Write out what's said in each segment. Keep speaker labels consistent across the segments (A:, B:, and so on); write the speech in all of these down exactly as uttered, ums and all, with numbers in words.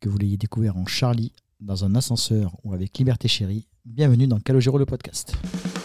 A: que vous l'ayez découvert en Charlie, dans un ascenseur ou avec Liberté Chérie, bienvenue dans Calogero le podcast.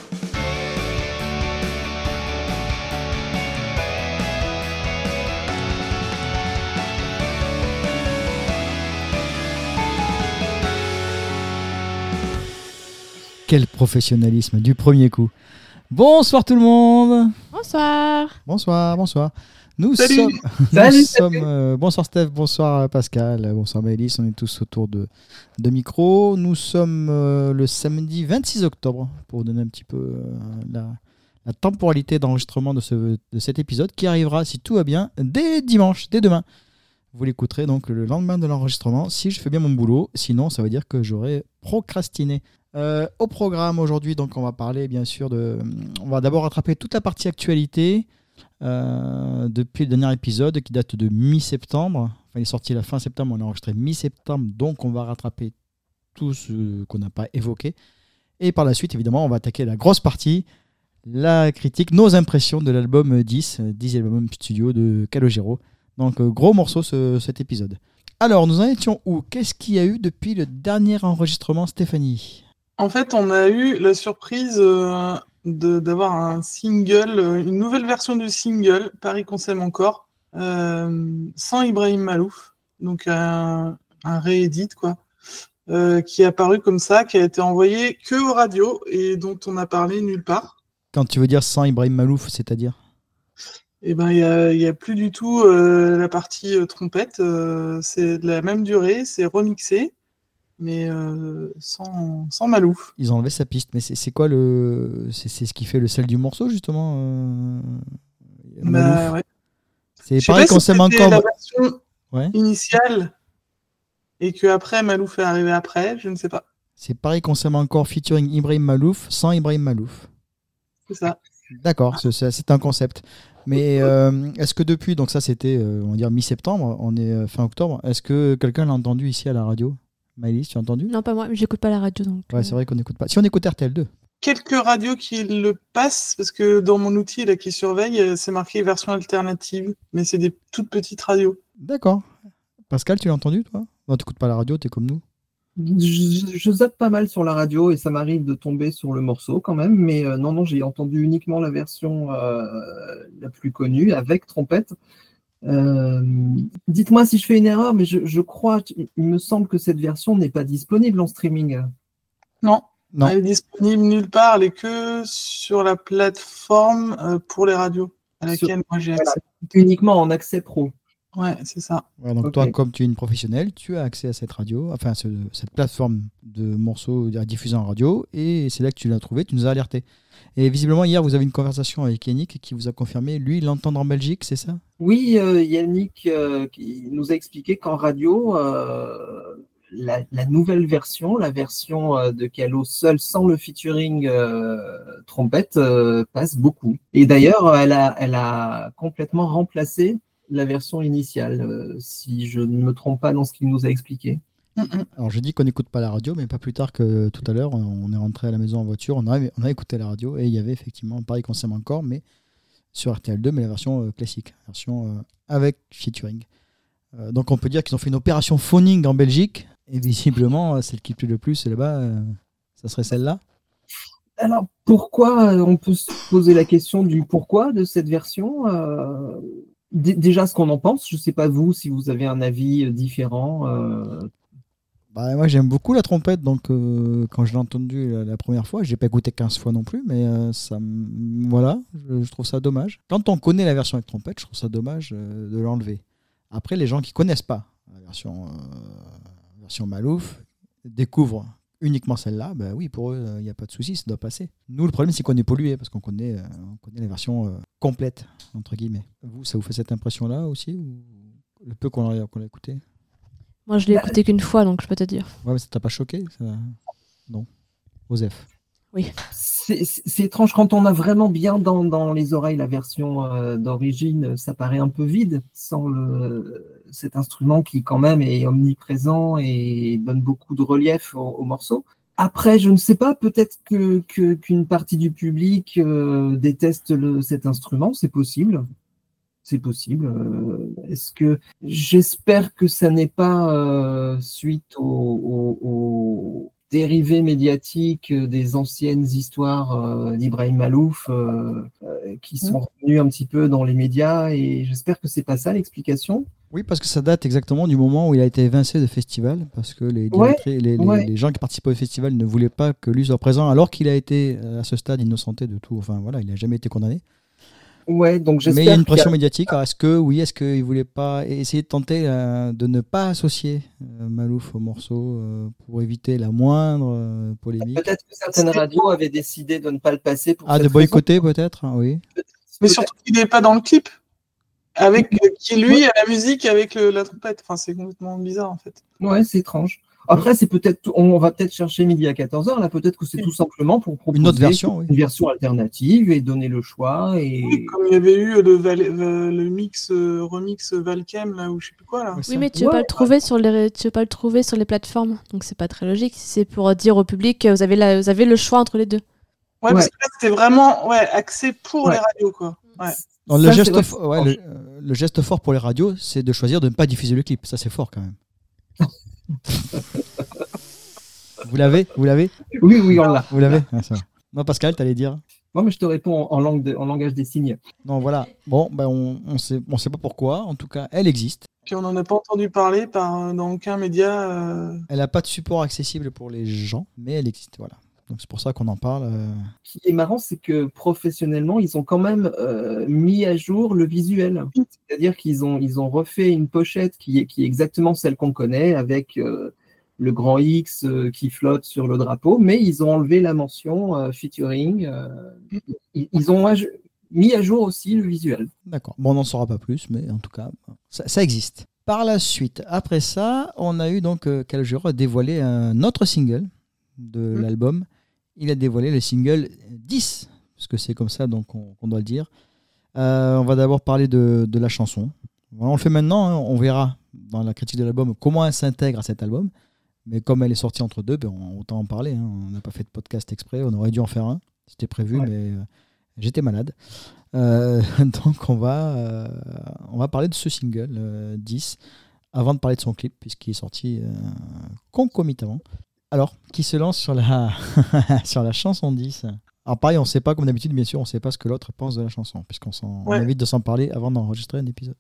A: Quel professionnalisme du premier coup. Bonsoir tout le monde.
B: Bonsoir.
A: Bonsoir, bonsoir. Nous
C: Salut.
A: sommes...
C: Salut,
A: nous
C: salut.
A: sommes euh, bonsoir Steph, bonsoir Pascal, bonsoir Maëlys. On est tous autour de, de micro. Nous sommes euh, le samedi vingt-six octobre, pour vous donner un petit peu euh, la, la temporalité d'enregistrement de, ce, de cet épisode, qui arrivera, si tout va bien, dès dimanche, dès demain. Vous l'écouterez donc le lendemain de l'enregistrement, si je fais bien mon boulot. Sinon, ça veut dire que j'aurai procrastiné. Euh, au programme aujourd'hui, donc on va parler bien sûr de. On va d'abord rattraper toute la partie actualité euh, depuis le dernier épisode qui date de mi-septembre. Enfin, il est sorti la fin septembre, on a enregistré mi-septembre, donc on va rattraper tout ce qu'on n'a pas évoqué. Et par la suite, évidemment, on va attaquer la grosse partie, la critique, nos impressions de l'album dix, dixième album studio de Calogero. Donc euh, gros morceau ce, cet épisode. Alors, nous en étions où ? Qu'est-ce qu'il y a eu depuis le dernier enregistrement, Stéphanie ?
C: En fait, on a eu la surprise euh, de, d'avoir un single, euh, une nouvelle version du single, Paris qu'on s'aime encore, euh, sans Ibrahim Malouf, donc un, un réédit, quoi, euh, qui est apparu comme ça, qui a été envoyé que aux radios et dont on a parlé nulle part.
A: Quand tu veux dire sans Ibrahim Malouf, c'est-à-dire ?
C: Et ben, il y a, il y a plus du tout euh, la partie euh, trompette, euh, c'est de la même durée, c'est remixé. Mais euh, sans, sans Malouf.
A: Ils ont enlevé sa piste, mais c'est, c'est quoi le. C'est, c'est ce qui fait le sel du morceau, justement euh...
C: Bah, ouais.
A: C'est
C: Je sais
A: pareil
C: pas
A: qu'on
C: si
A: s'aime
C: c'était
A: encore.
C: la version
A: Ouais.
C: initiale et qu'après Malouf est arrivé après, je ne sais pas.
A: C'est pareil qu'on s'aime encore featuring Ibrahim Malouf sans Ibrahim Malouf.
C: C'est ça.
A: D'accord, c'est, c'est, c'est un concept. Mais euh, est-ce que depuis, donc ça c'était euh, on va dire mi-septembre, on est euh, fin octobre, est-ce que quelqu'un l'a entendu ici à la radio ? Maëlys, tu as entendu ?
B: Non, pas moi, mais j'écoute pas la radio donc.
A: Ouais, c'est vrai qu'on n'écoute pas. Si on écoute R T L deux.
C: Quelques radios qui le passent, parce que dans mon outil là, qui surveille, c'est marqué version alternative, mais c'est des toutes petites radios.
A: D'accord. Pascal, tu l'as entendu, toi ? Non, tu n'écoutes pas la radio, tu es comme nous.
D: Je, je zappe pas mal sur la radio et ça m'arrive de tomber sur le morceau quand même, mais euh, non, non, j'ai entendu uniquement la version euh, la plus connue avec trompette. Euh, dites-moi si je fais une erreur, mais je, je crois, il me semble que cette version n'est pas disponible en streaming.
C: Non,
A: Non.
C: Elle est disponible nulle part, elle est que sur la plateforme euh, pour les radios, à laquelle
D: Sur-
C: moi j'ai
D: Voilà.
C: accès.
D: Uniquement en accès pro.
C: Ouais, c'est ça.
A: Ouais, donc
D: Ok.
A: toi, comme tu es une professionnelle, tu as accès à cette radio, enfin ce- cette plateforme de morceaux à diffuser en radio, et c'est là que tu l'as trouvé, tu nous as alerté. Et visiblement, hier, vous avez une conversation avec Yannick qui vous a confirmé, lui, l'entendre en Belgique, c'est ça ?
D: Oui, euh, Yannick euh, qui nous a expliqué qu'en radio, euh, la, la nouvelle version, la version euh, de Calo seul sans le featuring euh, trompette, euh, passe beaucoup. Et d'ailleurs, elle a, elle a complètement remplacé la version initiale, euh, si je ne me trompe pas dans ce qu'il nous a expliqué.
C: Mm, mm.
A: Alors, je dis qu'on n'écoute pas la radio, mais pas plus tard que tout à l'heure, on est rentré à la maison en voiture, on a, on a écouté la radio, et il y avait effectivement, pareil qu'on s'aime encore, mais sur R T L deux, mais la version euh, classique, version euh, avec featuring. Euh, donc on peut dire qu'ils ont fait une opération phoning en Belgique, et visiblement, euh, celle qui plaît le plus là-bas, euh, ça serait celle-là.
D: Alors, pourquoi, on peut se poser la question du pourquoi de cette version. Euh, d- déjà, ce qu'on en pense, je ne sais pas vous, si vous avez un avis différent. Euh,
A: Bah, moi j'aime beaucoup la trompette, donc euh, quand je l'ai entendue la, la première fois, je l'ai pas écouté quinze fois non plus, mais euh, ça, m- voilà, je, je trouve ça dommage. Quand on connaît la version avec trompette, je trouve ça dommage euh, de l'enlever. Après, les gens qui connaissent pas la version, euh, version Malouf découvrent uniquement celle-là, bah oui, pour eux, il n'y a pas de souci, ça doit passer. Nous, le problème, c'est qu'on est pollué, parce qu'on connaît, euh, on connaît la version euh, complète, entre guillemets. Vous, ça vous fait cette impression-là aussi, ou le peu qu'on l'a, qu'on l'a écouté ?
B: Moi, je l'ai
D: Bah,
B: écouté qu'une fois, donc je peux te dire.
A: Ouais, mais ça t'a pas choqué ça... Non. Osef.
D: C'est c'est- c'est étrange quand on a vraiment bien dans, dans les oreilles la version euh, d'origine, ça paraît un peu vide sans le, cet instrument qui quand même est omniprésent et donne beaucoup de relief au, au morceau. Après, je ne sais pas, peut-être que, que- qu'une partie du public euh, déteste le, cet instrument, c'est possible. C'est possible. Euh, est-ce que j'espère que ça n'est pas euh, suite aux, aux- aux dérivés médiatiques des anciennes histoires euh, d'Ibrahim Malouf euh, euh, qui sont revenus un petit peu dans les médias, et j'espère que c'est pas ça l'explication.
A: Oui, parce que ça date exactement du moment où il a été évincé de festival, parce que les,
D: Ouais,
A: directri- les, les-
D: ouais.
A: les gens qui participaient au festival ne voulaient pas que lui soit présent, alors qu'il a été euh, à ce stade innocenté de tout. Enfin voilà, il n'a jamais été condamné.
D: Ouais, donc j'espère
A: Mais il y a une
D: qu'il y a-
A: pression médiatique. Alors, est-ce que oui, est-ce qu'il voulait pas essayer de tenter euh, de ne pas associer euh, Malouf au morceau euh, pour éviter la moindre euh, polémique?
D: peut-être que certaines radios avaient décidé de ne pas le passer pour
A: Ah,
D: cette
A: de
D: raison.
A: boycotter peut-être, hein, oui.
C: Mais
D: Peut-être-
C: surtout qu'il n'est pas dans le clip. Avec euh, qui lui a la musique avec le- la trompette. Enfin, c'est complètement bizarre en fait.
D: Ouais, c'est étrange. Après, c'est peut-être, on va peut-être chercher midi à quatorze heures. Là, peut-être que c'est tout simplement pour proposer
A: Une autre version, oui.
D: une version alternative et donner le choix. Et
C: Oui, comme il y avait eu le, Val- euh, le mix euh, remix Valkem là ou je sais plus quoi là.
A: Oui,
B: Oui, mais tu ne
D: Ouais,
B: veux pas le trouver sur les, tu veux pas le trouver sur les plateformes, donc c'est pas très logique. C'est pour dire au public que vous avez la, vous avez le choix entre les deux.
C: Ouais, parce
D: Ouais.
C: que là c'était vraiment ouais axé pour
D: Ouais.
C: les radios quoi. Ouais.
A: Non, le,
D: Ça, c'est
A: geste
D: vrai que
A: fo-
D: c'est
A: ouais,
D: étrange.
A: le, euh, le geste fort pour les radios, c'est de choisir de ne pas diffuser le clip. Ça, c'est fort quand même. Vous l'avez Vous l'avez
D: Oui, oui, on l'a.
A: Vous l'avez Ah, ça va. Non, Pascal, t'allais dire.
D: Moi, mais je te réponds en, en langue de- en langage des signes.
A: Non, voilà. Bon, ben, on on sait, on sait pas pourquoi. En tout cas, elle existe.
C: Puis on n'en a pas entendu parler par, dans aucun média. euh,
A: Elle n'a pas de support accessible pour les gens, mais elle existe. Voilà. Donc c'est pour ça qu'on en parle. euh.
D: Ce qui est marrant, c'est que professionnellement, ils ont quand même euh, mis à jour le visuel. C'est-à-dire qu'ils ont, ils ont refait une pochette qui est, qui est exactement celle qu'on connaît, avec euh, le grand X euh, qui flotte sur le drapeau, mais ils ont enlevé la mention euh, featuring. euh, ils, ils ont aj- mis à jour aussi le visuel.
A: D'accord. Bon, on n'en saura pas plus, mais en tout cas, ça, ça existe. Par la suite, après ça, on a eu donc euh, Calogero a dévoilé un autre single de
D: Mm.
A: l'album. Il a dévoilé le single dix, parce que c'est comme ça donc on, qu'on doit le dire. Euh, on va d'abord parler de, de la chanson. Voilà, on le fait maintenant, hein, on verra dans la critique de l'album comment elle s'intègre à cet album. Mais comme elle est sortie entre deux, ben, on, autant en parler. Hein. On n'a pas fait de podcast exprès, on aurait dû en faire un. C'était prévu,
D: Ouais.
A: mais euh, j'étais malade. Euh, donc on va, euh, on va parler de ce single euh, dix avant de parler de son clip, puisqu'il est sorti euh, concomitamment. Alors, qui se lance sur la, sur la chanson dix? Alors pareil, on ne sait pas, comme d'habitude, bien sûr, on ne sait pas ce que l'autre pense de la chanson, puisqu'on s'en,
C: Ouais.
A: on évite de s'en parler avant d'enregistrer un épisode.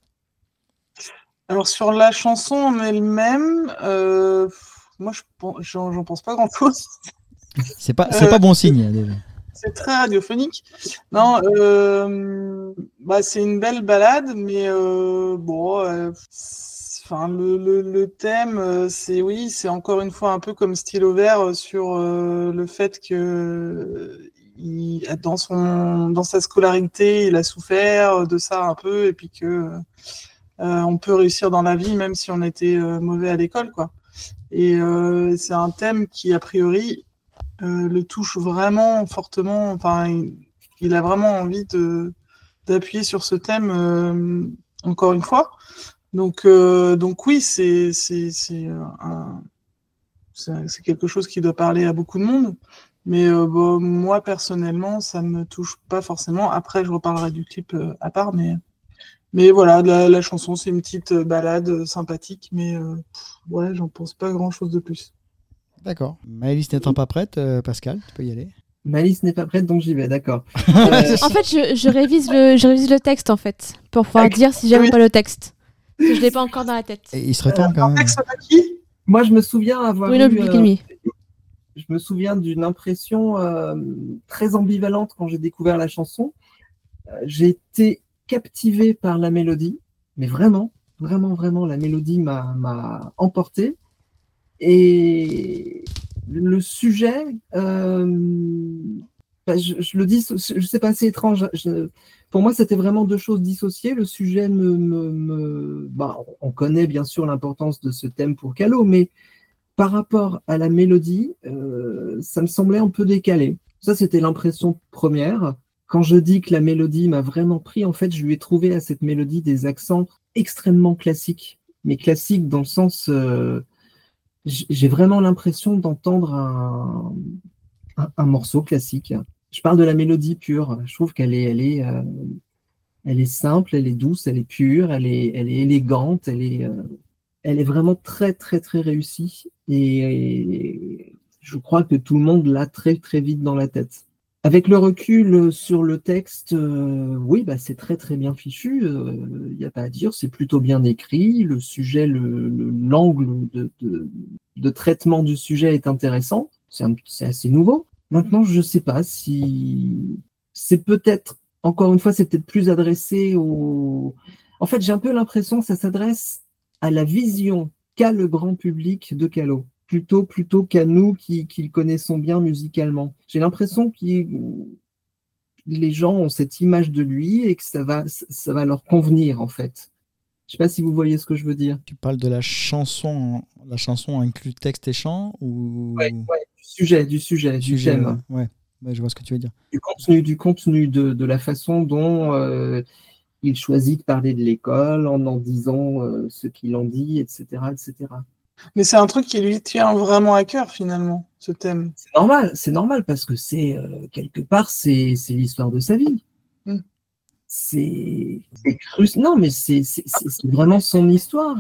C: Alors sur la chanson en elle-même, euh, moi je pen- j'en j'en pense pas grand-chose.
A: C'est pas, c'est
C: Euh,
A: pas bon signe. déjà.
C: C'est très radiophonique. Non, euh, bah, c'est une belle balade, mais euh, bon, euh, c'est- enfin, le, le, le thème, euh, c'est oui, c'est encore une fois un peu comme Stylo Vert euh, sur euh, le fait que euh, il, dans son, dans sa scolarité, il a souffert de ça un peu, et puis que euh, on peut réussir dans la vie même si on était euh, mauvais à l'école, quoi. Et euh, c'est un thème qui a priori euh, le touche vraiment fortement. Enfin, il, il a vraiment envie de d'appuyer sur ce thème euh, encore une fois. Donc, euh, donc oui, c'est c'est c'est un c'est c'est quelque chose qui doit parler à beaucoup de monde. Mais euh, bon, moi personnellement, ça me touche pas forcément. Après, je reparlerai du clip euh, à part, mais mais voilà, la, la chanson, c'est une petite euh, balade euh, sympathique, mais euh, pff, ouais, j'en pense pas grand chose de plus.
A: D'accord. Maëlys n'étant pas prête, euh, Pascal, tu peux y aller.
D: Malice n'est pas prête, donc j'y vais, d'accord. Euh,
B: En fait, je, je révise le, je révise le texte en fait pour pouvoir
C: Ok.
B: dire si j'aime
C: Oui.
B: ou pas le texte. Parce que je l'ai pas encore dans la tête.
A: Et il serait temps quand même.
C: Texte à qui?
D: moi, je me souviens avoir
B: Bruno
D: eu,
B: Public
D: euh,
B: Enemy.
D: je me souviens d'une impression euh, très ambivalente quand j'ai découvert la chanson. Euh, j'ai été captivé par la mélodie, mais vraiment, vraiment, vraiment, la mélodie m'a, m'a emporté. Et le sujet, euh, bah, je, je le dis, je sais pas, c'est étrange. Je- pour moi, c'était vraiment deux choses dissociées. Le sujet me, me, me- bah, on connaît bien sûr l'importance de ce thème pour Calo, mais par rapport à la mélodie, euh, ça me semblait un peu décalé. Ça, c'était l'impression première. Quand je dis que la mélodie m'a vraiment pris, en fait, je lui ai trouvé à cette mélodie des accents extrêmement classiques. Mais classiques dans le sens, euh, j- j'ai vraiment l'impression d'entendre un, un, un morceau classique. Je parle de la mélodie pure. Je trouve qu'elle est, elle est, euh, elle est simple, elle est douce, elle est pure, elle est, elle est élégante, elle est, euh, elle est vraiment très, très, très réussie. Et, et je crois que tout le monde l'a très, très vite dans la tête. Avec le recul sur le texte, euh, oui, bah, c'est très, très bien fichu. Il n'y a pas à dire, c'est plutôt bien écrit. Le sujet, le, le, l'angle de, de, de traitement du sujet est intéressant. C'est, un, c'est assez nouveau. Maintenant, je ne sais pas si c'est peut-être, encore une fois, c'est peut-être plus adressé au... En fait, j'ai un peu l'impression que ça s'adresse à la vision qu'a le grand public de Kahlo, plutôt, plutôt qu'à nous qui, qui le connaissons bien musicalement. J'ai l'impression que les gens ont cette image de lui et que ça va, ça va leur convenir, en fait. Je ne sais pas si vous voyez ce que je veux dire.
A: Tu parles de la chanson, la chanson inclut texte et chant ou...
D: Ouais, ouais, du sujet, du sujet, du
A: sujet,
D: thème.
A: Ouais. Ouais, je vois ce que tu veux dire.
D: Du contenu, du contenu de, de la façon dont euh, il choisit de parler de l'école en en disant euh, ce qu'il en dit, et cetera, et cetera.
C: Mais c'est un truc qui lui tient vraiment à cœur, finalement, ce thème.
D: C'est normal, c'est normal parce que c'est, euh, quelque part, c'est, c'est l'histoire de sa vie.
C: Mm.
D: C'est, c'est cru. Non, mais c'est, c'est, c'est, c'est vraiment son histoire.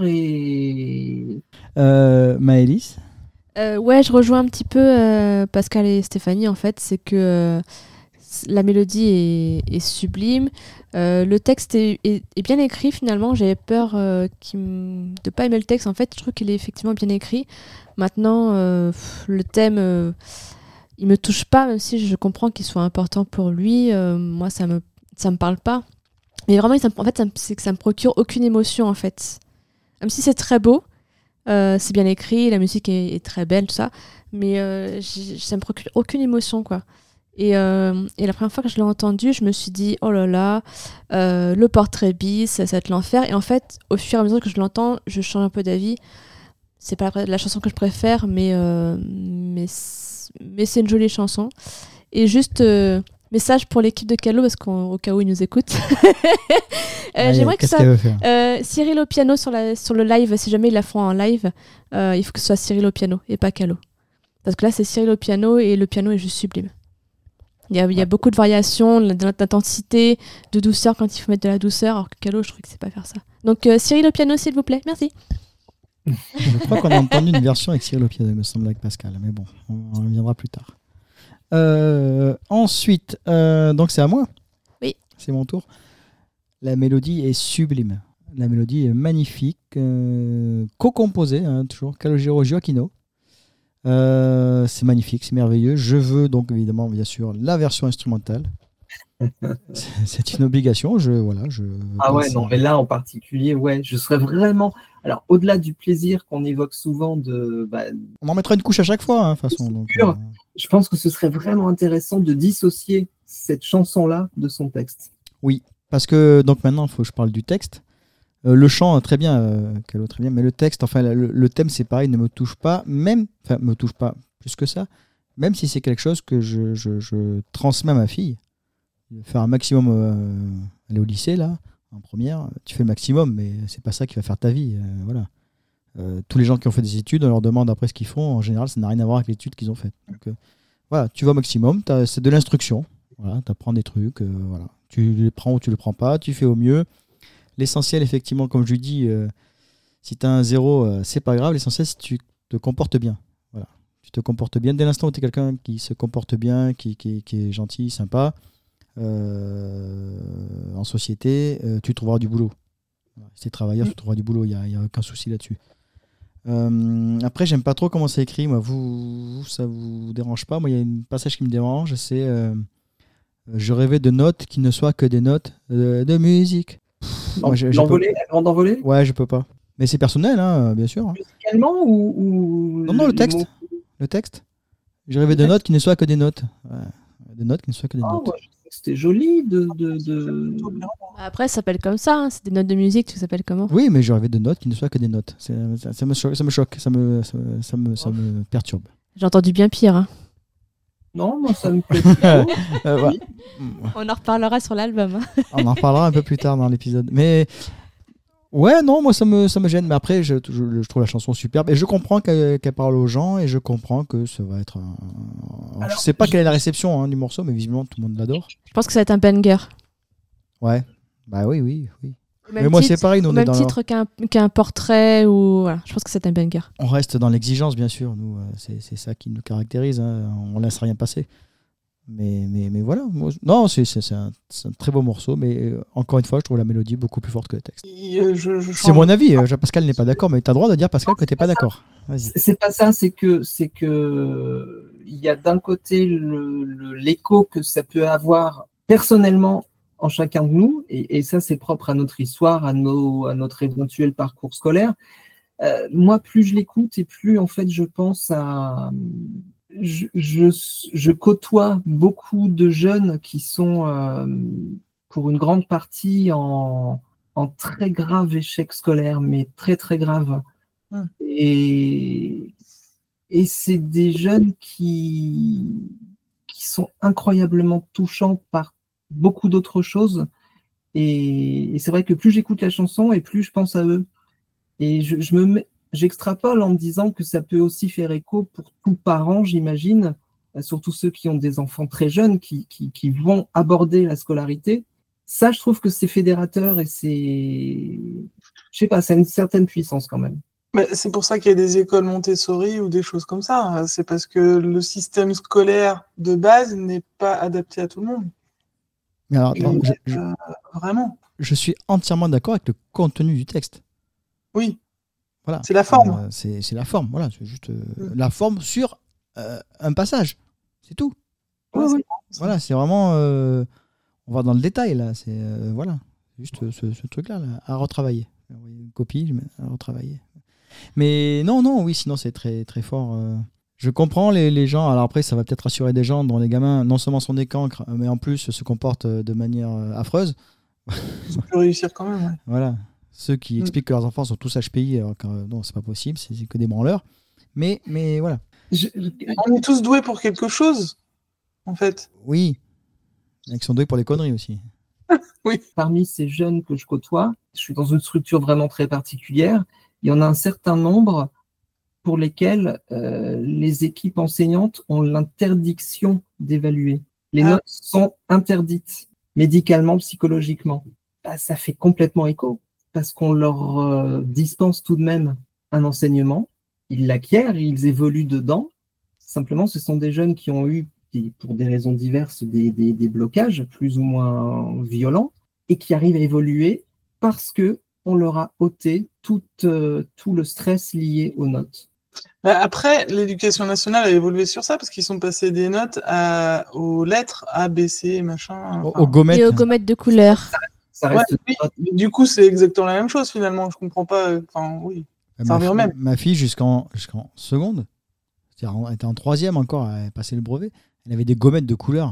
D: Et...
A: Euh, Maëlys
B: euh, Ouais, je rejoins un petit peu euh, Pascal et Stéphanie, en fait. C'est que euh, la mélodie est, est sublime. Euh, le texte est, est, est bien écrit, finalement. J'avais peur euh, qu'il m... de ne pas aimer le texte. En fait, je trouve qu'il est effectivement bien écrit. Maintenant, euh, pff, le thème, euh, il me touche pas, même si je comprends qu'il soit important pour lui. Euh, moi, ça me, ça me parle pas. Mais vraiment, ça me, en fait, ça me, c'est que ça me procure aucune émotion, en fait. Même si c'est très beau, euh, c'est bien écrit, la musique est, est très belle, tout ça. Mais euh, ça me procure aucune émotion, quoi. Et, euh, et la première fois que je l'ai entendu, je me suis dit, oh là là, euh, le portrait bis, ça va être l'enfer. Et en fait, au fur et à mesure que je l'entends, je change un peu d'avis. C'est pas la, la chanson que je préfère, mais, euh, mais, c'est, mais c'est une jolie chanson. Et juste, euh, message pour l'équipe de Kahlo, parce qu'au cas où ils nous écoutent. euh,
A: Allez,
B: j'aimerais que
A: qu'est-ce
B: ça.
A: qu'elle veut faire
B: Euh, Cyril au piano sur, la, sur le live, si jamais ils la font en live, euh, il faut que ce soit Cyril au piano et pas Kahlo. Parce que là, c'est Cyril au piano et le piano est juste sublime. Il y a, il y a beaucoup de variations, d'intensité, de douceur quand il faut mettre de la douceur, alors que Kahlo, je trouve que c'est pas faire ça. Donc euh, Cyril au piano, s'il vous plaît, merci.
A: Je crois qu'on a entendu une version avec Cyril au piano, il me semble, avec Pascal, mais bon, on en reviendra plus tard. Euh, ensuite, euh, donc c'est à moi.
B: Oui.
A: C'est mon tour. La mélodie est sublime. La mélodie est magnifique, euh, co-composée, hein, toujours, Calogero Gioacchino. Euh, c'est magnifique, c'est merveilleux. Je veux donc évidemment, bien sûr, la version instrumentale. c'est, c'est une obligation. Je, voilà, je
D: ah ouais, non, mais là en particulier, ouais, je serais vraiment. Alors, au-delà du plaisir qu'on évoque souvent de. Bah,
A: on en mettra une couche à chaque fois, hein, de toute façon. Donc,
D: euh... Je pense que ce serait vraiment intéressant de dissocier cette chanson-là de son texte.
A: Oui, parce que donc maintenant, il faut que je parle du texte. Euh, le chant, très bien, euh, Kahlo, très bien, mais le texte, enfin, le, le thème, c'est pareil, ne me touche pas, même, enfin, me touche pas plus que ça, même si c'est quelque chose que je, je, je transmets à ma fille. Faire un maximum, euh, aller au lycée, là, en première, tu fais le maximum, mais c'est pas ça qui va faire ta vie, euh, voilà. Euh, tous les gens qui ont fait des études, on leur demande après ce qu'ils font, en général, ça n'a rien à voir avec l'étude qu'ils ont faite. Donc, euh, voilà, tu vas au maximum, c'est de l'instruction, voilà, tu apprends des trucs, euh, voilà. Tu les prends ou tu les prends pas, tu fais au mieux. L'essentiel, effectivement, comme je lui dis, euh, si tu as un zéro, euh, c'est pas grave. L'essentiel, c'est que tu te comportes bien. Voilà. Tu te comportes bien. Dès l'instant où tu es quelqu'un qui se comporte bien, qui, qui, qui est gentil, sympa, euh, en société, euh, tu trouveras du boulot. Voilà. Si tu es travailleur, tu trouveras du boulot. Il n'y a, a aucun souci là-dessus. Euh, après, j'aime pas trop comment c'est écrit. Moi, vous, vous, ça vous dérange pas. Moi, il y a un passage qui me dérange. C'est euh, je rêvais de notes qui ne soient que des notes euh, de musique.
D: Moi, je, l'envolée, la grande envolée.
A: Ouais, je peux pas. Mais c'est personnel, hein, bien sûr.
D: Musicalement ou, ou
A: non, non, le texte. Le texte. Je rêvais de notes qui ne soient que des notes. Ouais. Des notes qui ne soient que des
D: oh,
A: notes.
D: Ouais, c'était joli de. de, de...
B: Après, ça s'appelle comme ça. Hein. C'est des notes de musique. Tu s'appelles comment?
A: Oui, mais je rêvais de notes qui ne soient que des notes. C'est, ça, ça, me choque, ça me choque. Ça me, ça, ça me, ça me perturbe.
B: J'ai entendu bien pire. Hein.
D: Non, moi ça me plaît pas.
A: euh, ouais.
B: On en reparlera sur l'album. Hein.
A: On en reparlera un peu plus tard dans l'épisode. Mais ouais, non, moi ça me, ça me gêne. Mais après, je, je, je trouve la chanson superbe. Et je comprends qu'elle, qu'elle parle aux gens. Et je comprends que ça va être un... Alors, je sais pas je... quelle est la réception hein, du morceau, mais visiblement tout le monde l'adore.
B: Je pense que ça va être un banger.
A: Ouais, bah oui, oui, oui.
B: Au même
A: Mais moi,
B: titre-
A: c'est pareil. Nous,
B: Au
A: on, est
B: même
A: dans
B: titre qu'un qu'un portrait ou voilà, je pense que c'est un banger.
A: on reste dans l'exigence, bien sûr. Nous, euh, c'est, c'est ça qui nous caractérise. Hein. On laisse rien passer. Mais, mais, mais voilà. Moi, non, c'est, c'est, c'est, un, c'est un très beau morceau. Mais euh, encore une fois, je trouve la mélodie beaucoup plus forte que le texte.
C: Et, euh, je, je
A: C'est
C: change-
A: mon avis. euh, Pascal n'est pas d'accord, mais tu as le droit de dire, Pascal, que tu n'es pas d'accord. Vas-y.
D: C'est c'est pas ça, c'est que c'est que il y a d'un côté le- le- l'écho que ça peut avoir personnellement en chacun de nous, et, et ça c'est propre à notre histoire, à nos à notre éventuel parcours scolaire. Euh, moi, plus je l'écoute et plus en fait je pense à je, je, je côtoie beaucoup de jeunes qui sont euh, pour une grande partie en, en très grave échec scolaire, mais très très grave.
C: Hmm.
D: Et, et c'est des jeunes qui, qui sont incroyablement touchants par beaucoup d'autres choses. Et, et c'est vrai que plus j'écoute la chanson et plus je pense à eux. Et je, je me mets- j'extrapole en me disant que ça peut aussi faire écho pour tous parents, j'imagine, euh, surtout ceux qui ont des enfants très jeunes, qui, qui, qui vont aborder la scolarité. Ça, je trouve que c'est fédérateur et c'est, je sais pas, ça a une certaine puissance quand même.
C: Mais c'est pour ça qu'il y a des écoles Montessori ou des choses comme ça. C'est parce que le système scolaire de base n'est pas adapté à tout le monde.
A: Mais alors, attends,
C: Et,
A: je, je-
C: euh, vraiment.
A: je suis entièrement d'accord avec le contenu du texte.
C: Oui,
A: Voilà.
C: c'est la forme.
A: Euh, c'est, c'est la forme. Voilà. C'est juste euh,
C: Mm.
A: la forme sur euh, un passage. C'est tout.
C: Ouais,
D: Ouais,
C: c'est
D: ouais.
A: Voilà. C'est vraiment. euh, on va dans le détail là. C'est euh, voilà. Juste euh, ce, ce truc-là là, à retravailler. Une copie, je mets à retravailler. Mais non, non, oui, sinon c'est très, très fort. euh. Je comprends les, les gens. Alors après, ça va peut-être rassurer des gens dont les gamins non seulement sont des cancres, mais en plus se comportent euh, de manière euh, affreuse.
C: Ça peut réussir quand même. Ouais.
A: Voilà. Ceux qui
C: Mm.
A: expliquent que leurs enfants sont tous H P I, alors que euh, non, c'est pas possible, c'est, c'est que des branleurs. Mais, mais voilà.
D: Je-
C: On est tous doués pour quelque chose, en fait.
A: Oui. Il y en a qui sont doués pour les conneries aussi.
D: Parmi ces jeunes que je côtoie, je suis dans une structure vraiment très particulière. Il y en a un certain nombre pour lesquels euh, les équipes enseignantes ont l'interdiction d'évaluer. Les
C: Ah.
D: notes sont interdites, médicalement, psychologiquement. Bah, ça fait complètement écho, parce qu'on leur euh, dispense tout de même un enseignement. Ils l'acquièrent, ils évoluent dedans. Simplement, ce sont des jeunes qui ont eu, des- pour des raisons diverses, des, des, des blocages plus ou moins violents, et qui arrivent à évoluer parce que on leur a ôté tout, euh, tout le stress lié aux notes.
C: Bah, après, l'éducation nationale a évolué sur ça parce qu'ils sont passés des notes à, aux lettres A, B, C, machin.
A: Au,
C: enfin.
A: au gommettes.
B: Et aux gommettes de couleur.
D: Ça
C: Ouais,
D: reste
C: oui. Du coup, c'est exactement la même chose finalement. Je comprends pas. euh, Enfin, oui.
A: Euh,
C: Ça
A: ma,
C: revient au
A: fi-
C: même.
A: ma fille, jusqu'en, jusqu'en seconde, c'est-à-dire en- elle était en troisième encore, elle passait le brevet, elle avait des gommettes de couleur.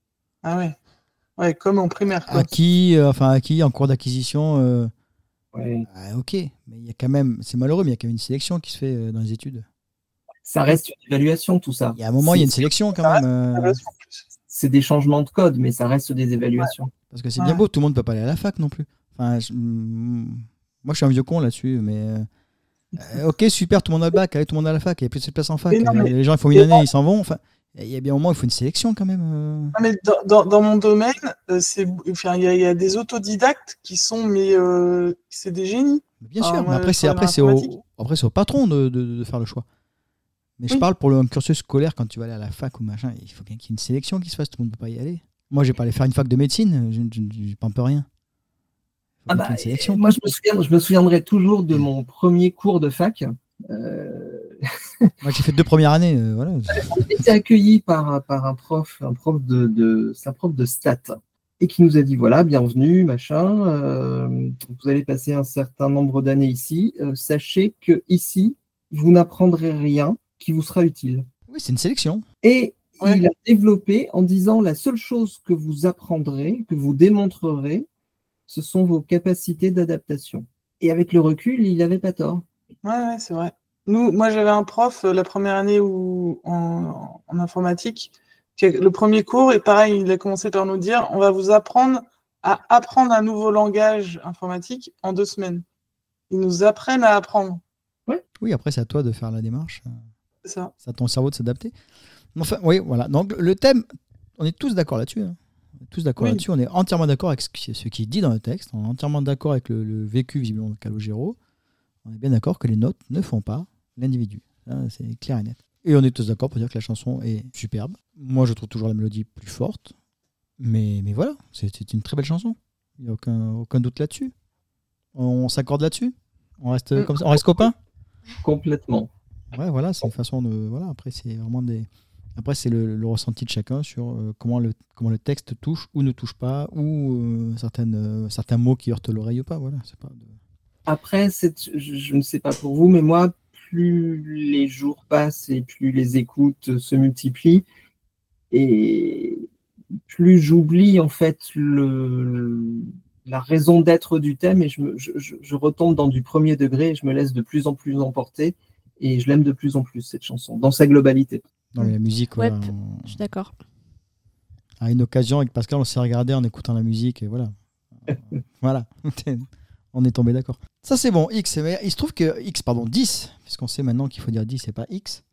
C: Ah ouais. Ouais, comme en primaire. Quoi.
A: Acquis, euh, enfin acquis en cours d'acquisition. euh,
D: ouais.
A: ah, ok, mais il y a quand même, c'est malheureux, mais il y a quand même une sélection qui se fait euh, dans les études.
D: Ça reste une évaluation, tout ça.
A: Il y a un moment, il y a une
D: C'est-
A: sélection quand
C: Ça
A: même. euh,
C: En plus.
D: C'est des changements de code, mais ça reste des évaluations.
A: parce que c'est
C: Ouais.
A: bien beau, tout le monde peut pas aller à la fac non plus. Enfin, je- mm, moi, je suis un vieux con là-dessus, mais euh, euh, ok, super, tout le monde a le bac, allez, tout le monde a la fac, il n'y a plus de place en fac.
C: Mais non,
A: euh,
C: mais-
A: les gens, ils font une année, ils s'en vont. Enfin, il y a bien un moment, il faut une sélection quand même. euh.
C: Ah, mais dans, dans, dans mon domaine, euh, c'est, enfin, il y, a- il y a des autodidactes qui sont, mais euh, c'est des génies.
A: Bien
C: Ah,
A: sûr,
C: moi,
A: mais après,
C: je
A: c'est,
C: travaille
A: après,
C: dans
A: c'est, au,
C: l'informatique.
A: après, c'est au patron de, de- de faire le choix. Mais je
C: Oui.
A: parle pour le cursus scolaire, quand tu vas aller à la fac ou machin, il faut bien qu'il y ait une sélection qui se fasse, tout le monde ne peut pas y aller. Moi, je vais pas aller faire une fac de médecine, je ne peux rien. Il faut
D: Ah
A: bien
D: bah,
A: qu'il y ait une sélection.
D: moi, je me, souviens, je me souviendrai toujours de mon premier cours de fac. Euh,
A: Moi, j'ai fait deux premières années. euh, voilà.
D: on était accueillis par, par un prof, un prof de, de, c'est un prof de stats, et qui nous a dit voilà, bienvenue, machin. euh, vous allez passer un certain nombre d'années ici. euh, sachez que ici, vous n'apprendrez rien qui vous sera utile.
A: Oui, c'est une sélection.
D: Et
C: Ouais.
D: il a développé en disant la seule chose que vous apprendrez, que vous démontrerez, ce sont vos capacités d'adaptation. Et avec le recul, il n'avait pas tort.
C: Ouais, ouais, c'est vrai. Nous, moi, j'avais un prof euh, la première année où, en, en informatique, qui a- le premier cours, et pareil, il a commencé par nous dire on va vous apprendre à apprendre un nouveau langage informatique en deux semaines. Ils nous apprennent à apprendre.
A: Oui, après, c'est à toi de faire la démarche.
C: C'est ça.
A: C'est à ton cerveau de s'adapter. Enfin, oui, voilà. Donc, le thème, on est tous d'accord là-dessus. hein. On est tous d'accord
C: Oui.
A: là-dessus. On est entièrement d'accord avec ce qui, ce qui est dit dans le texte. On est entièrement d'accord avec le, le vécu visiblement de Calogero. On est bien d'accord que les notes ne font pas l'individu. Là, c'est clair et net. Et on est tous d'accord pour dire que la chanson est superbe. Moi, je trouve toujours la mélodie plus forte. Mais, mais voilà, c'est, c'est une très belle chanson. Il n'y a aucun, aucun doute là-dessus. On s'accorde là-dessus. On reste,
D: Mm.
A: comme ça, on reste copains.
D: Complètement.
A: Ouais, voilà, c'est une façon de. Voilà, après, c'est vraiment des. Après, c'est le, le ressenti de chacun sur euh, comment, le, comment le texte touche ou ne touche pas, ou euh, certaines, euh, certains mots qui heurtent l'oreille ou pas. Voilà, c'est pas de...
D: Après, c'est, je, je ne sais pas pour vous, mais moi, plus les jours passent et plus les écoutes se multiplient, et plus j'oublie en fait le, la raison d'être du thème, et je, me, je, je, je retombe dans du premier degré, et je me laisse de plus en plus emporter, et je l'aime de plus en plus, cette chanson, dans sa globalité.
A: Non, mais la musique,
B: Ouais,
A: voilà,
B: p-
A: on-
B: Je suis d'accord.
A: à une occasion, avec Pascal, on s'est regardé en écoutant la musique, et voilà. Voilà, on est tombé d'accord. Ça, c'est bon, X. Mais il se trouve que X, pardon, dix, puisqu'on sait maintenant qu'il faut dire dix et pas X,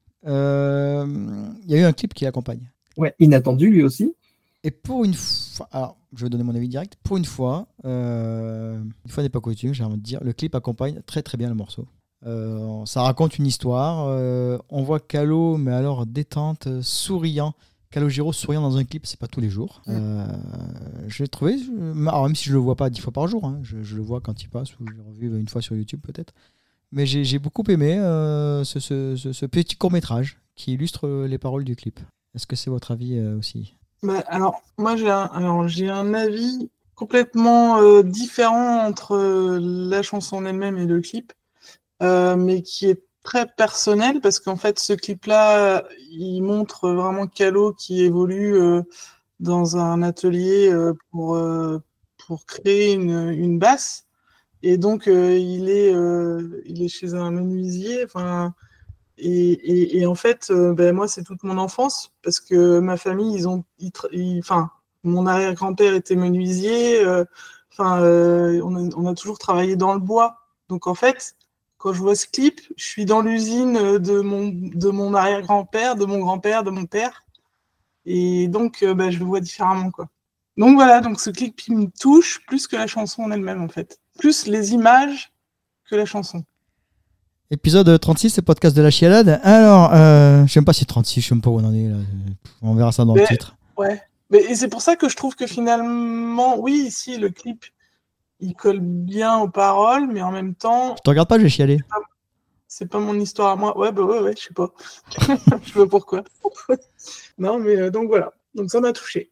A: euh, il y a eu un clip qui l'accompagne.
D: Ouais, inattendu lui aussi.
A: Et pour une fois, alors je vais donner mon avis direct. Pour une fois, euh, une fois n'est pas coutume, j'ai envie de dire, le clip accompagne très très bien le morceau. Euh, ça raconte une histoire. euh, on voit Calo, mais alors détente, euh, souriant. Calogero souriant dans un clip, c'est pas tous les jours. Euh, j'ai trouvé, je- alors même si je le vois pas dix fois par jour, hein, je, je le vois quand il passe ou je l'ai revu une fois sur YouTube peut-être. Mais j'ai, j'ai beaucoup aimé euh, ce, ce- ce- ce petit court métrage qui illustre euh, les paroles du clip. Est-ce que c'est votre avis euh, aussi?
C: Bah, alors, moi, j'ai un, alors, j'ai un avis complètement euh, différent entre euh, la chanson en elle-même et le clip, euh, mais qui est très personnel, parce qu'en fait, ce clip-là, il montre vraiment Calo qui évolue euh, dans un atelier euh, pour, euh, pour créer une, une basse. Et donc, euh, il est, euh, il est chez un menuisier, enfin... Et, et, et en fait, euh, ben, moi, c'est toute mon enfance, parce que ma famille, ils ont, ils tra- ils- enfin, mon arrière-grand-père était menuisier, euh, enfin, euh, on a, on a toujours travaillé dans le bois. Donc en fait, quand je vois ce clip, je suis dans l'usine de mon, de mon arrière-grand-père, de mon grand-père, de mon père, et donc, euh, ben, je le vois différemment, quoi. Donc voilà, donc ce clip, il me touche plus que la chanson en elle-même, en fait. Plus les images que la chanson.
A: Épisode trente-six, c'est podcast de la chialade. Alors, euh, je sais même pas si trente-six, je sais même pas où on en est là. On verra ça dans
C: Mais-
A: le titre.
C: Ouais. Mais, et c'est pour ça que je trouve que finalement, oui, ici, le clip, il colle bien aux paroles, mais en même temps,
A: Je te regarde pas, je vais chialer.
C: c'est pas mon histoire à moi. Ouais, bah ouais, ouais, je sais pas. Je sais pas pourquoi. Non, mais euh, donc voilà. Donc ça m'a touché.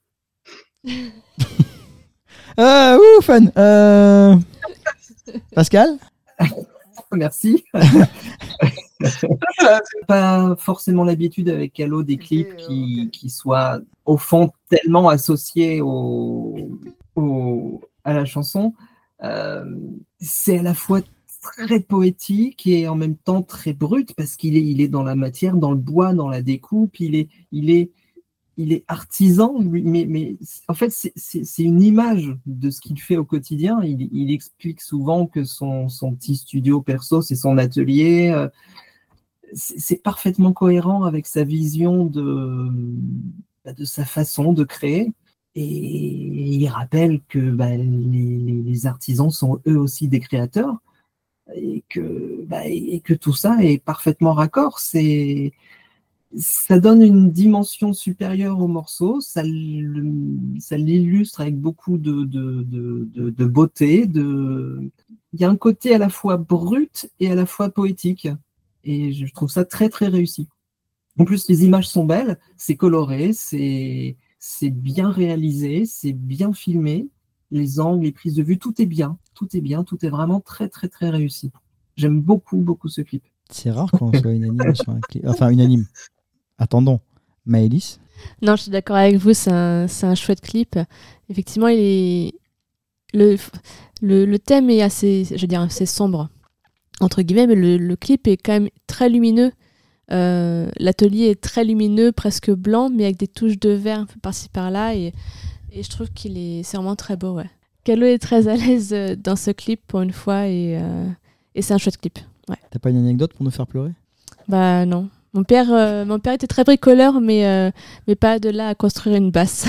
A: Euh, ouh, fun. Euh... Pascal?
D: Merci.
C: Voilà,
D: Pas forcément l'habitude avec Calo des clips qui, qui soient au fond tellement associés au, au- à la chanson. Euh, c'est à la fois très poétique et en même temps très brut parce qu'il est, il est dans la matière, dans le bois, dans la découpe, il est, il est, il est artisan, lui, mais, mais en fait, c'est- c'est c'est une image de ce qu'il fait au quotidien. Il, il explique souvent que son, son petit studio perso, c'est son atelier. euh, C'est c'est parfaitement cohérent avec sa vision de, bah, de sa façon de créer. Et il rappelle que bah, les, les- les artisans sont eux aussi des créateurs et que, bah, et que tout ça est parfaitement raccord. C'est, ça donne une dimension supérieure au morceau, ça, le- ça l'illustre avec beaucoup de, de, de, de, de beauté. De... Il y a un côté à la fois brut et à la fois poétique. Et je trouve ça très très réussi. En plus, les images sont belles, c'est coloré, c'est c'est bien réalisé, c'est bien filmé. Les angles, les prises de vue, tout est bien, tout est bien, tout est vraiment très très très réussi. J'aime beaucoup beaucoup ce clip.
A: C'est rare qu'on soit unanime sur un clip. Enfin, unanime. Attendons. Maëlys?
B: Non, je suis d'accord avec vous, c'est un, c'est un chouette clip. Effectivement, il est... le, le, le thème est assez, je veux dire, assez sombre, entre guillemets, mais le, le clip est quand même très lumineux. Euh, l'atelier est très lumineux, presque blanc, mais avec des touches de vert un peu par-ci par-là, et, et je trouve qu'il est, c'est vraiment très beau, ouais. Calo est très à l'aise euh, dans ce clip pour une fois, et, euh, et c'est un chouette clip. Ouais.
A: T'as pas une anecdote pour nous faire pleurer?
B: Bah non. Mon père, euh, mon père était très bricoleur, mais, euh, mais pas de là à construire une basse.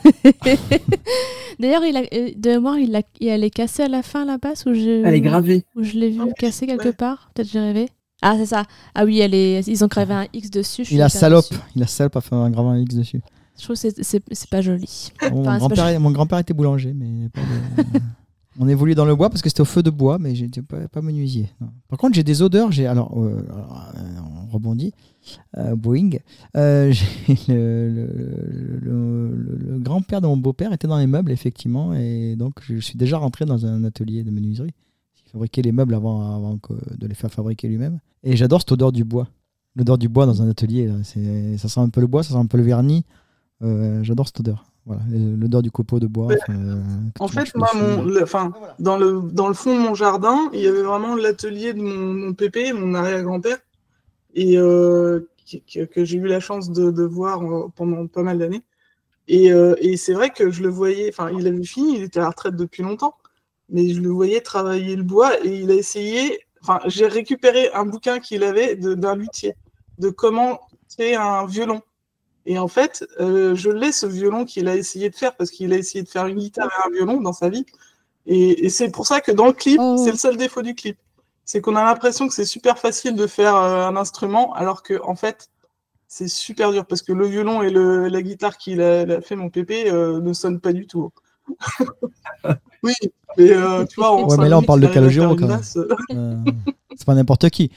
B: D'ailleurs, il a, euh, de mémoire, il a, il- elle est cassée à la fin, la basse, ou je,
D: Elle est gravée.
B: ou je l'ai vue
C: Ouais.
B: cassée quelque
C: Ouais.
B: part. Peut-être j'ai rêvé. Ah, c'est ça. Ah oui, elle est... ils ont gravé un X dessus. je suis
A: Il a
B: hyper
A: salope.
B: déçue.
A: Il a salope à faire un gravin X dessus.
B: Je trouve que c'est- c'est c'est pas joli.
A: Bon, mon
B: Enfin, c'est pas
A: grand-père mon grand-père était boulanger, mais pas de- on évolue dans le bois parce que c'était au feu de bois, mais j'étais pas, pas menuisier. Non. Par contre, j'ai des odeurs. J'ai alors, euh, alors, euh, on rebondit. Euh, Boeing. Euh, j'ai le, le- le- le- le grand-père de mon beau-père était dans les meubles effectivement, et donc je suis déjà rentré dans un atelier de menuiserie. Il fabriquait les meubles avant, avant que de les faire fabriquer lui-même. Et j'adore cette odeur du bois. L'odeur du bois dans un atelier, là, c'est, ça sent un peu le bois, ça sent un peu le vernis. Euh, j'adore cette odeur. Voilà, l'odeur du copeau de bois.
C: Ouais.
A: enfin, euh, que
C: En
A: tu
C: fait,
A: marches
C: moi,
A: dessus.
C: mon, le- enfin, dans le, dans le fond de mon jardin, il y avait vraiment l'atelier de mon, mon pépé, mon arrière-grand-père, et euh, qui- que, que j'ai eu la chance de, de voir euh, pendant pas mal d'années. Et, euh, et c'est vrai que je le voyais, enfin, il avait fini, il était à la retraite depuis longtemps, mais je le voyais travailler le bois et il a essayé, enfin, j'ai récupéré un bouquin qu'il avait de- d'un luthier, de comment créer un violon. Et en fait, euh, je l'ai, ce violon qu'il a essayé de faire, parce qu'il a essayé de faire une guitare et un violon dans sa vie. Et, et c'est pour ça que dans le clip,
A: Oh.
C: c'est le seul défaut du clip. C'est qu'on a l'impression que c'est super facile de faire euh, un instrument, alors que en fait, c'est super dur, parce que le violon et le, la guitare qu'il a, il a fait, mon pépé, euh, ne sonnent pas du tout. Oui, mais euh, tu vois, en
A: Ouais,
C: cinq
A: mais là, on
C: minutes,
A: parle
C: il
A: de
C: arrive à
A: Calogero,
C: faire une
A: quand même.
C: basse, euh,
A: Euh, c'est pas n'importe qui.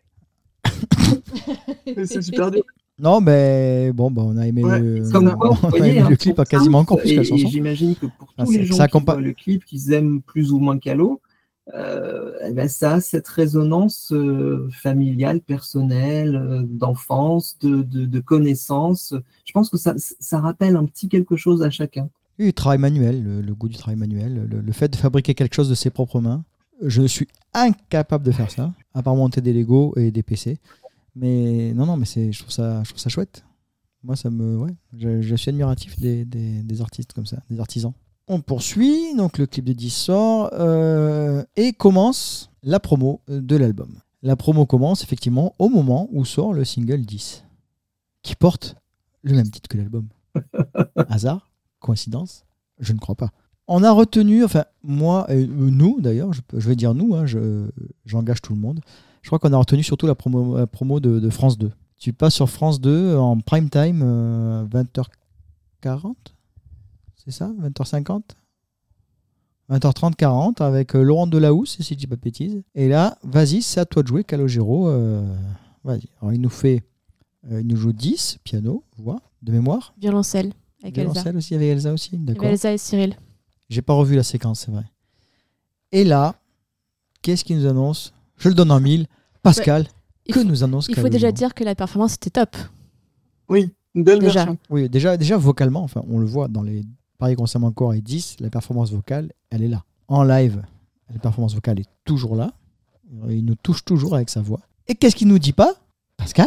C: mais c'est super dur.
A: Non, mais bon, bah, on a aimé
C: Ouais,
A: le,
D: Comme
A: on
D: quoi, vous
A: a
D: voyez,
A: aimé
D: hein,
A: le clip
D: pour
A: a quasiment
D: ça,
A: encore plus que
D: et,
A: la
D: et
A: chanson.
D: j'imagine que pour
A: Ah,
D: tous
A: c'est-
D: les gens
A: ça
D: qui
A: accompa-
D: voient le clip, qu'ils aiment plus ou moins Calo, euh, eh ben ça a cette résonance euh, familiale, personnelle, euh, d'enfance, de, de, de connaissance. Je pense que ça, ça rappelle un petit quelque chose à chacun.
A: Oui, le travail manuel, le, le goût du travail manuel, le, le fait de fabriquer quelque chose de ses propres mains. Je suis incapable de faire ça, à part monter des Lego et des P C. Mais non, non, mais c'est, je trouve ça, je trouve ça chouette. Moi, ça me, ouais, je, je suis admiratif des, des, des artistes comme ça, des artisans. On poursuit, donc le clip de dix sort euh, et commence la promo de l'album. La promo commence effectivement au moment où sort le single dix, qui porte le même titre que l'album. Hasard? Coïncidence? Je ne crois pas. On a retenu, enfin moi, et nous d'ailleurs, je, peux- je vais dire nous, hein, je, j'engage tout le monde. Je crois qu'on a retenu surtout la promo, la promo de, de France deux. Tu passes sur France deux en prime time, euh, vingt heures quarante, c'est ça? vingt heures cinquante? vingt heures trente, quarante, avec euh, Laurent Delahousse, si je dis pas de bêtises. Et là, vas-y, c'est à toi de jouer, Calogero. Euh, vas-y. Alors il nous fait, euh, il nous joue dix, piano, voix, de mémoire.
B: Violoncelle avec Elsa.
A: Violoncelle aussi, avec Elsa aussi,
B: Il y
A: d'accord.
B: avait Elsa et Cyril.
A: J'ai pas revu la séquence, c'est vrai. Et là, qu'est-ce qu'il nous annonce? Je le donne en mille. Pascal,
B: Il
A: que
B: faut-
A: nous annonce
B: Il faut
A: Calogero?
B: déjà dire que la performance était top.
C: Oui, une belle
B: Déjà.
C: version.
A: Oui, déjà, déjà vocalement, enfin, on le voit dans les Paris Concert Encore et dix, la performance vocale, elle est là. En live, la performance vocale est toujours là. Il nous touche toujours avec sa voix. Et qu'est-ce qu'il nous dit pas, Pascal?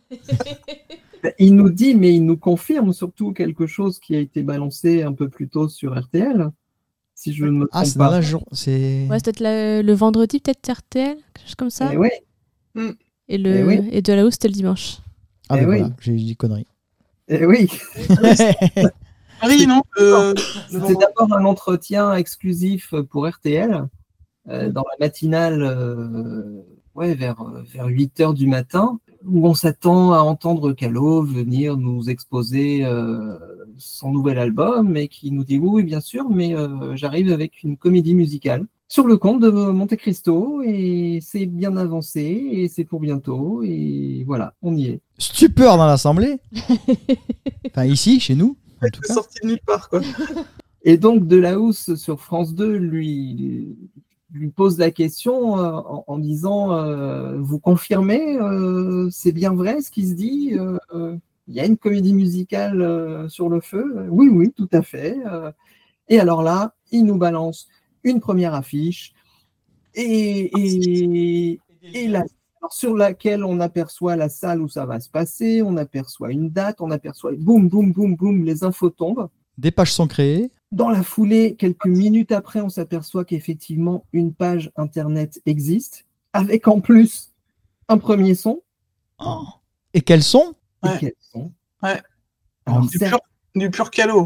D: Il nous dit, mais il nous confirme surtout quelque chose qui a été balancé un peu plus tôt sur R T L, si je ne me
A: Ah,
D: trompe
A: c'est dans
D: pas.
A: la journée. C'est...
B: Ouais, c'est peut-être la- le vendredi, peut-être R T L, quelque chose comme ça.
D: Eh oui,
B: Et, le,
D: Eh oui.
B: et de là-haut, c'était le dimanche.
A: Ah,
D: Eh
A: ben
D: oui.
A: voilà, j'ai dit conneries.
D: eh oui.
C: Paris, non euh,
D: C'était d'abord un entretien exclusif pour R T L, euh, dans la matinale, euh, ouais, vers, vers huit heures du matin, où on s'attend à entendre Calo venir nous exposer euh, son nouvel album, et qui nous dit oui, oui, bien sûr, mais euh, j'arrive avec une comédie musicale sur le compte de Monte Cristo, et c'est bien avancé, et c'est pour bientôt, et voilà, on y est.
A: Stupeur dans l'assemblée. Enfin, ici, chez nous, en tout
C: c'est
A: cas.
C: sorti de nulle part, quoi.
D: Et donc Delahousse sur France deux lui, lui pose la question euh, en, en disant euh, vous confirmez, euh, c'est bien vrai ce qui se dit, euh, euh, il y a une comédie musicale euh, sur le feu? Oui, oui, tout à fait. euh. Et alors là, il nous balance une première affiche et, et, et la, alors sur laquelle on aperçoit la salle où ça va se passer, on aperçoit une date, on aperçoit boum, boum, boum, boum, les infos tombent.
A: Des pages sont créées.
D: Dans la foulée, quelques minutes après, on s'aperçoit qu'effectivement, une page Internet existe, avec en plus un premier son.
A: Oh. Et quels sont?
D: Et
C: Ouais.
D: quels sont
C: Ouais.
D: Alors,
C: Du
D: certes,
C: pur, du pur Calo.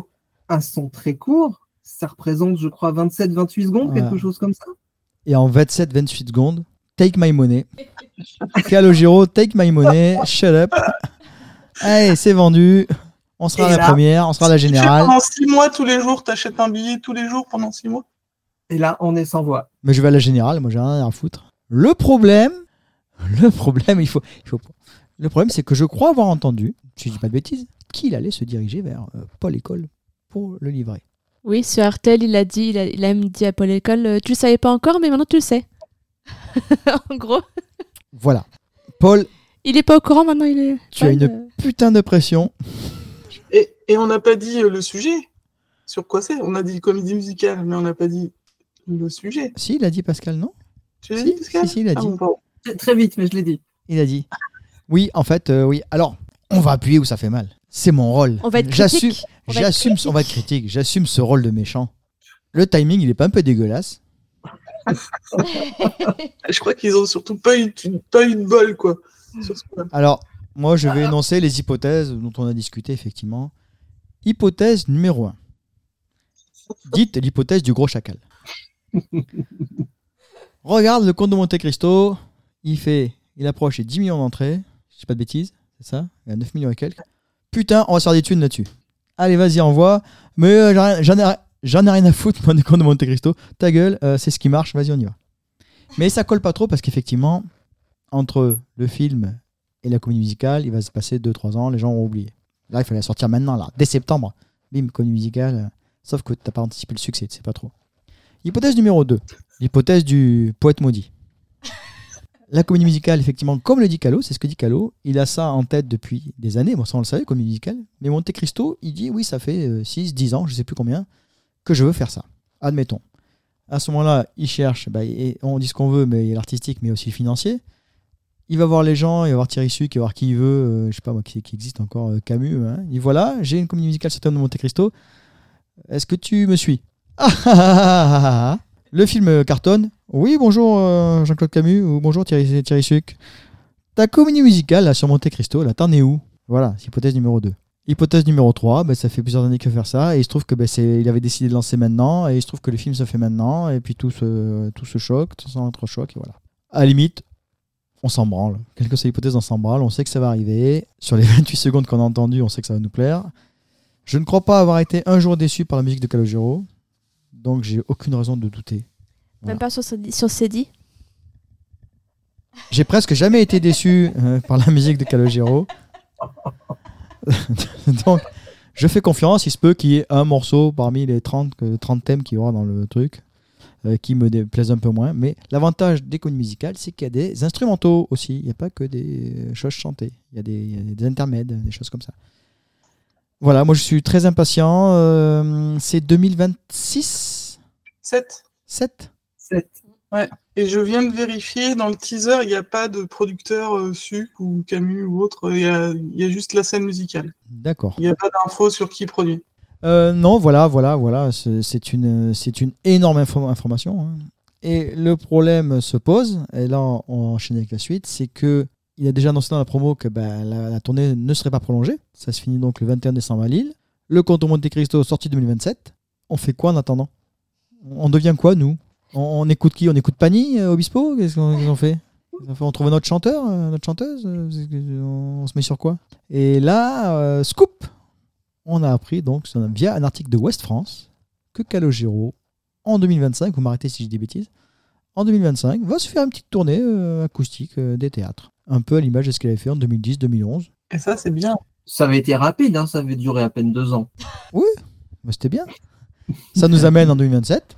D: un son très court. Ça représente, je crois, vingt-sept vingt-huit secondes,
A: Ouais.
D: quelque chose comme ça.
A: Et en vingt-sept vingt-huit secondes, take my money. Calogero, take my money, shut up. Allez, c'est vendu. On sera
D: Et
A: à la
D: là,
A: première, on sera à la
C: Tu fais
A: générale.
C: pendant six mois tous les jours, t'achètes un billet tous les jours pendant six mois.
D: Et là, on est sans voix.
A: Mais je vais à la générale, moi j'ai rien à foutre. Le problème, le problème, il faut, il faut, le problème, c'est que je crois avoir entendu, si je dis pas de bêtises, qu'il allait se diriger vers euh, Paul École pour le livrer.
B: Oui, sur R T L, il a dit, il a, il a même dit à Paul École, euh, tu le savais pas encore, mais maintenant tu le sais. En gros,
A: Voilà. Paul,
B: il est pas au courant, maintenant il est.
A: tu as
B: fan,
A: une
B: euh.
A: putain de pression.
C: Et, et on n'a pas dit euh, le sujet. Sur quoi c'est? On a dit comédie musicale, mais on n'a pas dit le sujet.
A: Si, il a dit Pascal, non?
C: Tu l'as
A: Si,
C: dit, Pascal?
A: si, si, il a
C: Ah
A: dit.
C: bon, pardon.
D: Très- Très vite, mais je l'ai dit.
A: Il a dit. Oui, en fait, euh, oui. Alors, on va appuyer où ça fait mal. C'est mon rôle.
B: On va être
A: J'assume,
B: critique. On va être
A: j'assume, on va être critique. J'assume ce rôle de méchant. Le timing, il est pas un peu dégueulasse.
C: Je crois qu'ils ont surtout pas eu, pas eu de bol, quoi. Sur ce point.
A: Alors, moi, je vais énoncer les hypothèses dont on a discuté, effectivement. Hypothèse numéro un. Dites l'hypothèse du gros chacal. Regarde le comte de Monte Cristo. Il fait, il approche les dix millions d'entrées. Je dis pas de bêtises, c'est ça? Il y a neuf millions et quelques. Putain, on va se faire des thunes là-dessus. Allez, vas-y, envoie. Mais euh, j'en ai- j'en ai, j'en ai rien à foutre, moi, des comtes de Monte Cristo. Ta gueule, euh, c'est ce qui marche, vas-y, on y va. Mais ça colle pas trop parce qu'effectivement, entre le film et la comédie musicale, il va se passer deux trois ans, les gens ont oublié. Là, il fallait la sortir maintenant, là, dès septembre. Bim, comédie musicale. euh, Sauf que t'as pas anticipé le succès, tu sais pas trop. Hypothèse numéro deux. L'hypothèse du poète maudit. La comédie musicale, effectivement, comme le dit Calo, c'est ce que dit Calo, il a ça en tête depuis des années, bon ça on le savait, comédie musicale, mais Monte Cristo, il dit oui, ça fait euh, six dix ans, je sais plus combien, que je veux faire ça. Admettons. À ce moment-là, il cherche, bah, et on dit ce qu'on veut, mais il y a l'artistique, mais aussi le financier. Il va voir les gens, il va voir Thierry Suc, il va voir qui il veut, euh, je sais pas moi, qui, qui existe encore, euh, Camus. Hein. Il dit voilà, j'ai une comédie musicale sur le thème de Monte Cristo, est-ce que tu me suis? Ah, ah, ah, ah, ah, ah. Le film cartonne. Oui, bonjour euh, Jean-Claude Camus, ou bonjour Thierry, Thierry Suc. Ta comédie musicale là, sur Monte Cristo, là, t'en es où? Voilà, c'est hypothèse numéro deux. Hypothèse numéro trois, bah, ça fait plusieurs années qu'il veut faire ça, et il se trouve que bah, c'est, il avait décidé de lancer maintenant, et il se trouve que le film se fait maintenant, et puis tout se, tout se choque, tout s'entrechoque, et voilà. À la limite, on s'en branle. Quelle que soit l'hypothèse, on s'en branle, on sait que ça va arriver. Sur les vingt-huit secondes qu'on a entendues, on sait que ça va nous plaire. Je ne crois pas avoir été un jour déçu par la musique de Calogero, donc j'ai aucune raison de douter. Voilà.
B: Même pas sur, sur C D.
A: J'ai presque jamais été déçu euh, par la musique de Calogero. Donc, je fais confiance. Il se peut qu'il y ait un morceau parmi les trente, euh, trente thèmes qu'il y aura dans le truc euh, qui me déplaise un peu moins. Mais l'avantage des comédies musicales, c'est qu'il y a des instrumentaux aussi. Il n'y a pas que des choses chantées. Il y a des, il y a des intermèdes, des choses comme ça. Voilà, moi je suis très impatient. Euh, c'est deux mille vingt-six
C: sept.
A: sept
D: sept.
C: Ouais. Et je viens de vérifier, dans le teaser, il n'y a pas de producteur euh, Suc ou Camus ou autre. Il y a, il y a juste la scène musicale.
A: D'accord.
C: Il n'y a pas d'infos sur qui produit.
A: Euh, non, voilà, voilà, voilà. C'est, c'est une, c'est une énorme info- information. Hein. Et le problème se pose, et là on enchaîne avec la suite, c'est que il a déjà annoncé dans la promo que bah, la, la tournée ne serait pas prolongée. Ça se finit donc le vingt et un décembre à Lille. Le Conte Monte Cristo sorti deux mille vingt-sept. On fait quoi en attendant? On devient quoi, nous? on, on écoute qui? On écoute Pani, euh, Obispo? Qu'est-ce qu'on, qu'est-ce qu'on fait? On trouve notre chanteur, euh, notre chanteuse? euh, On se met sur quoi? Et là, euh, scoop! On a appris donc via un article de Ouest France que Calogero, en deux mille vingt-cinq, vous m'arrêtez si je dis des bêtises, en deux mille vingt-cinq, va se faire une petite tournée euh, acoustique euh, des théâtres. Un peu à l'image de ce qu'il avait fait en deux mille dix deux mille onze.
C: Et ça, c'est bien.
D: Ça avait été rapide, hein, ça avait duré à peine deux ans.
A: Oui, bah c'était bien. Ça nous amène en deux mille vingt-sept.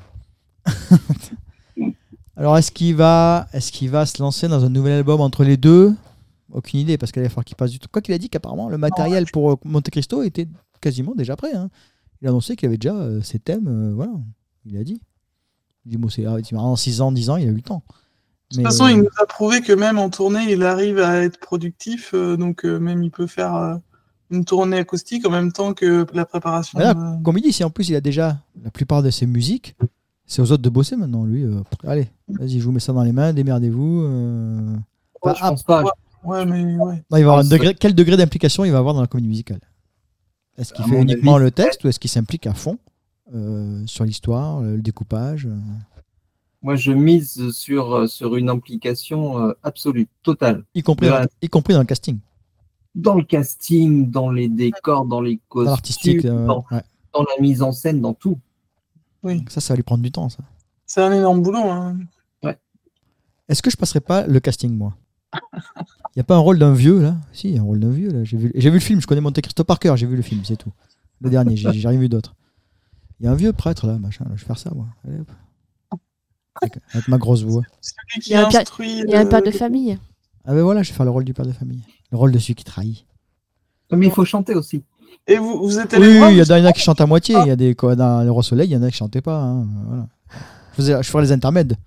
A: Alors, est-ce qu'il va, est-ce qu'il va se lancer dans un nouvel album entre les deux? Aucune idée, parce qu'il va falloir qu'il passe du tout. Quoi qu'il a dit qu'apparemment, le matériel pour euh, Monte Cristo était quasiment déjà prêt. Hein. Il a annoncé qu'il avait déjà euh, ses thèmes. Euh, voilà, il a dit. Il dit, bon, c'est, en six ans, dix ans, il a eu le temps.
C: De toute façon, il nous a prouvé que même en tournée, il arrive à être productif. Euh, donc, euh, même il peut faire euh, une tournée acoustique en même temps que la préparation.
A: Là,
C: de...
A: Comme il dit, si en plus il a déjà la plupart de ses musiques, c'est aux autres de bosser maintenant. Lui, euh, allez, vas-y, je vous mets ça dans les mains, démerdez-vous. Euh...
D: Ouais,
A: Enfin,
D: je pense pas.
C: Ouais, mais ouais.
A: non, il va avoir un
D: Ah,
A: degré, quel degré d'implication il va avoir dans la comédie musicale? Est-ce qu'il
D: À
A: fait
D: mon
A: uniquement
D: avis,
A: le texte ou est-ce qu'il s'implique à fond euh, sur l'histoire, le découpage euh,
D: Moi, je mise sur, euh, sur une implication euh, absolue, totale.
A: y, compris
D: De
A: dans,
D: la-
A: y compris dans le casting,
D: Dans le casting, dans les décors, dans les
A: dans l'artistique.
D: costumes,
A: euh,
D: dans,
A: ouais.
D: dans la mise en scène, dans tout.
C: Oui,
A: Ça, ça va lui prendre du temps, ça.
C: c'est un énorme boulot. Hein.
A: Est-ce que je passerai pas le casting, moi? Il n'y a pas un rôle d'un vieux, là? Si, il y a un rôle d'un vieux, là. J'ai vu, j'ai vu le film, je connais Monte Cristo par cœur, j'ai vu le film, c'est tout. Le dernier, j'ai, j'ai rien vu d'autre. Il y a un vieux prêtre, là, machin, là, je vais faire ça, moi. Allez, hop. Avec, avec ma grosse voix.
C: Celui qui
B: Il y a un père-
C: instruit.
B: Il y a un
C: euh,
B: père de famille.
A: Ah ben voilà, je vais faire le rôle du père de famille. Le rôle de celui qui trahit.
D: Mais il faut chanter aussi.
C: Et vous, vous êtes allé
A: Oui,
C: le voir
A: il y
C: vous-
A: en a qui chantent à moitié. Il y a des, quoi, dans Le Roi Soleil, il y en a qui chantaient pas. Hein, voilà. je, faisais, je ferais les intermèdes.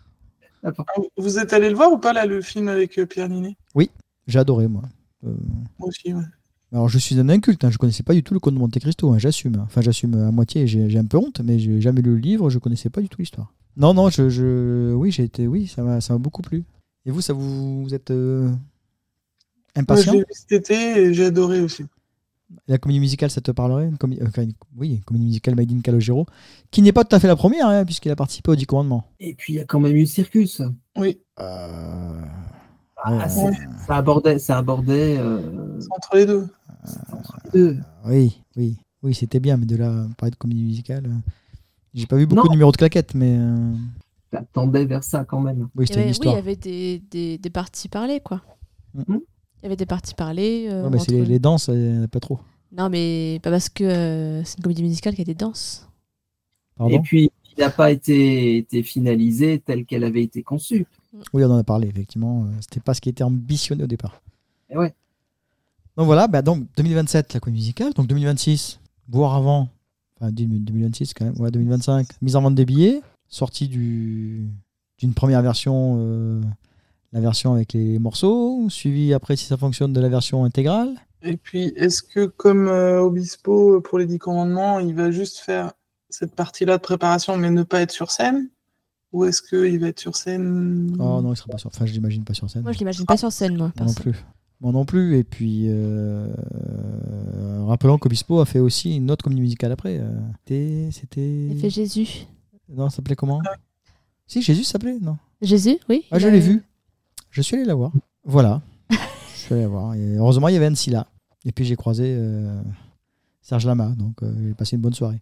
C: Vous êtes allé le voir ou pas, là, le film avec euh, Pierre Ninet?
A: J'ai adoré, moi. Euh,
C: Moi aussi, ouais.
A: alors, je suis un inculte, hein, je connaissais pas du tout le Comte de Monte Cristo, hein, j'assume. hein. Enfin, j'assume à moitié, j'ai, j'ai un peu honte, mais j'ai jamais lu le livre, je connaissais pas du tout l'histoire. Non, non, je, je... oui, j'ai été, oui, ça m'a, ça m'a beaucoup plu. Et vous, ça vous, vous êtes euh,
C: Moi, je
A: impatient?
C: l'ai vu cet été et j'ai adoré aussi.
A: La comédie musicale, ça te parlerait une comé- euh, enfin, une- Oui, une comédie musicale Made in Calogero, qui n'est pas tout à fait la première, hein, puisqu'il a participé au Dix Commandements.
D: Et puis, il y a quand même eu Circus.
C: Oui,
A: Euh...
D: Ah,
A: Ouais,
D: c'est-
C: ouais.
D: ça abordait, ça abordait euh,
C: c'est entre les deux.
D: deux.
A: Oui, oui, oui, c'était bien, mais de là, à parler de comédie musicale, euh, j'ai pas vu beaucoup
D: Non.
A: de numéros de claquettes, mais euh,
D: Ça tendait vers ça quand même.
A: oui,
B: Il y
A: c'était
B: avait,
A: une
B: oui, il
A: histoire.
B: y avait des, des, des parties parlées, quoi.
A: Mm.
B: Il y avait des parties parlées. euh,
A: Ouais, mais c'est
B: entre-
A: les, les danses, il y en a pas trop.
B: Non, mais pas parce que euh, c'est une comédie musicale qu'il y a des danses.
A: Pardon
D: Et puis, il n'a pas été, été finalisé tel qu'elle avait été conçue.
A: Oui, on en a parlé, effectivement. euh, C'était pas ce qui était ambitionné au départ.
D: Et ouais.
A: Donc voilà, bah donc deux mille vingt-sept, la comédie musicale. Donc deux mille vingt-six, voire avant. Enfin, deux mille vingt-six quand même. Ouais, deux mille vingt-cinq. Mise en vente des billets. Sortie du, d'une première version, euh, la version avec les morceaux. Suivi après, si ça fonctionne, de la version intégrale.
C: Et puis, est-ce que, comme euh, Obispo euh, pour les Dix Commandements, il va juste faire cette partie-là de préparation, mais ne pas être sur scène? Ou est-ce qu'il va être sur scène?
A: Oh non, il sera pas sur. Enfin, je l'imagine pas sur scène.
B: Moi, je l'imagine pas sur scène, moi.
A: Moi non
B: perso.
A: plus. Moi non plus. Et puis, euh, rappelons qu'Obispo a fait aussi une autre comédie musicale après. euh, C'était. c'était...
B: Il fait Jésus.
A: Non, ça s'appelait comment? Si, Jésus s'appelait? Non.
B: Jésus, oui.
A: Ah,
B: il
A: je
B: a-
A: l'ai vu. Je suis allé la voir. Voilà. je suis allé la voir. Et heureusement, il y avait Annecy là. Et puis, j'ai croisé euh, Serge Lama. Donc, euh, j'ai passé une bonne soirée.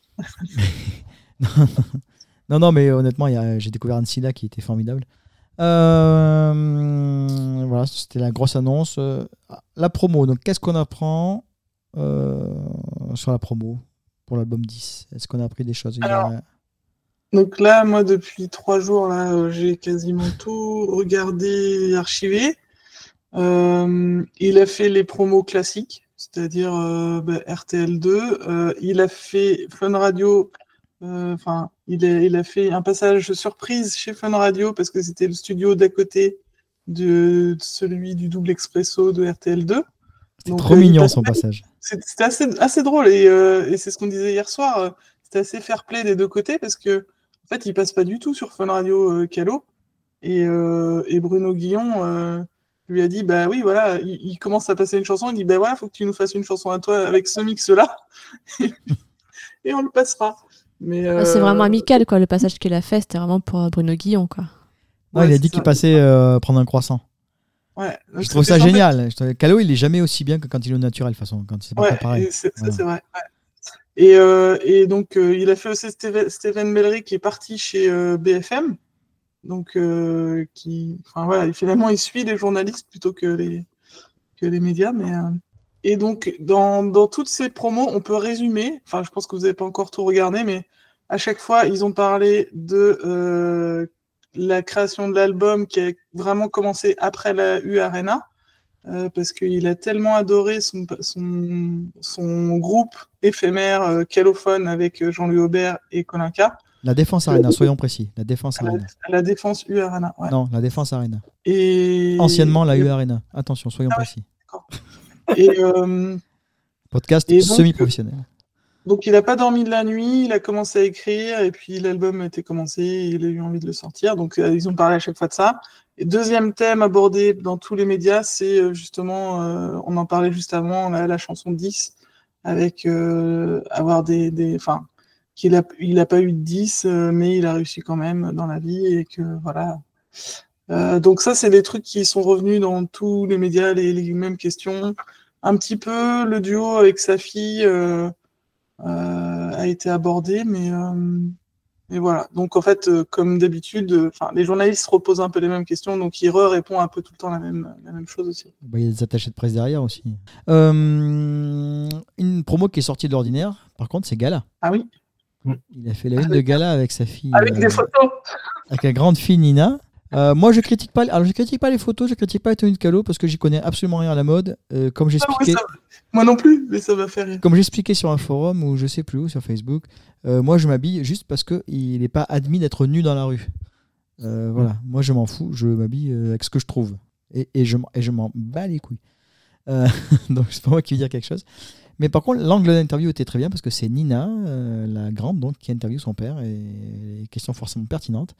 A: non, non. non, non, mais honnêtement, il y a- j'ai découvert Annecy là qui était formidable. Euh, voilà, c'était la grosse annonce. Euh, La promo, donc qu'est-ce qu'on apprend euh, sur la promo pour l'album dix? Est-ce qu'on a appris des choses? Il y a-
C: Alors, Donc là, moi, depuis trois jours, là, euh, j'ai quasiment tout regardé et archivé. Euh, il a fait les promos classiques, c'est-à-dire euh, bah, R T L deux. Euh, il a fait Fun Radio. euh, Enfin, il, a, il a fait un passage surprise chez Fun Radio parce que c'était le studio d'à côté de, de celui du double expresso de R T L deux.
A: C'était
C: Donc,
A: trop
C: euh, il
A: mignon
C: passe-
A: son passage.
C: C'est- C'était assez, assez drôle et, euh, et c'est ce qu'on disait hier soir. euh, C'était assez fair-play des deux côtés parce que en fait, il passe pas du tout sur Fun Radio euh, Calo et, euh, et Bruno Guillon euh, lui a dit bah oui voilà, il, il commence à passer une chanson, il dit bah voilà, faut que tu nous fasses une chanson à toi avec ce mix-là et on le passera. Mais
B: Ah, c'est
C: euh,
B: vraiment amical, quoi. Le passage qu'il a fait, c'était vraiment pour euh, Bruno Guillon, quoi.
A: Non,
C: ouais,
A: il a
C: c'est
A: dit qu'il
C: ça.
A: passait euh, prendre un croissant.
C: Ouais, donc
A: Je trouve
C: c'était
A: ça
C: sympa.
A: génial. Je trouve- Calo, il est jamais aussi bien que quand il est au naturel, de toute façon. Quand c'est pas
C: Ouais,
A: préparé.
C: et c'est- ça
A: Voilà.
C: c'est vrai. ouais. Et, euh, et donc, euh, il a fait aussi Steven, Steven Bellery qui est parti chez euh, B F M. Donc, euh, qui, enfin voilà, finalement, il suit les journalistes plutôt que les, que les médias. Mais, euh, et donc, dans, dans toutes ces promos, on peut résumer. Enfin, je pense que vous n'avez pas encore tout regardé, mais à chaque fois, ils ont parlé de euh, la création de l'album qui a vraiment commencé après la U Arena. Euh, parce qu'il a tellement adoré son, son, son groupe éphémère euh, Calophone avec euh, Jean-Louis Aubert et Colin K.
A: La Défense Arena, soyons précis. La Défense
C: à la,
A: Arena.
C: à la Défense U Arena. Ouais.
A: Non, la Défense Arena.
C: Et,
A: Anciennement, la
C: et,
A: U Arena. Attention, soyons
C: Ah ouais.
A: précis.
C: et, euh,
A: Podcast
C: Et donc,
A: semi-professionnel.
C: donc il n'a pas dormi de la nuit, il a commencé à écrire, et puis l'album a été commencé, et il a eu envie de le sortir. Donc euh, ils ont parlé à chaque fois de ça. Et deuxième thème abordé dans tous les médias, c'est euh, justement, euh, on en parlait juste avant, la, la chanson dix, avec euh, avoir des, des, enfin, qu'il a, il a pas eu de dix, euh, mais il a réussi quand même dans la vie et que voilà. Euh, donc ça, c'est des trucs qui sont revenus dans tous les médias, les, les mêmes questions. Un petit peu le duo avec sa fille euh, euh, a été abordé, mais euh, mais voilà. Donc en fait, euh, comme d'habitude, enfin, les journalistes reposent un peu les mêmes questions, donc ils répondent un peu tout le temps la même la même chose aussi.
A: Bah, il y a des attachés de presse derrière aussi. Euh, une promo qui est sortie de l'ordinaire, par contre, c'est Gala.
C: Ah oui.
A: Il a fait la une de Gala avec sa fille.
C: Avec
A: euh,
C: des photos.
A: Avec la grande fille Nina. Euh, moi, je critique pas. Alors, je critique pas les photos, je critique pas les tenues de Calo parce que j'y connais absolument rien à la mode. Euh, comme j'expliquais.
C: Ah oui, moi non plus, mais ça va faire rire.
A: Comme j'expliquais sur un forum ou je sais plus où sur Facebook, euh, moi je m'habille juste parce que il n'est pas admis d'être nu dans la rue. Euh, voilà, mmh. Moi je m'en fous, je m'habille avec ce que je trouve et, et je et je m'en bats les couilles. Euh, donc c'est pas moi qui vais dire quelque chose. Mais par contre, l'angle d'interview était très bien parce que c'est Nina, euh, la grande, donc, qui interviewe son père et les questions forcément pertinentes.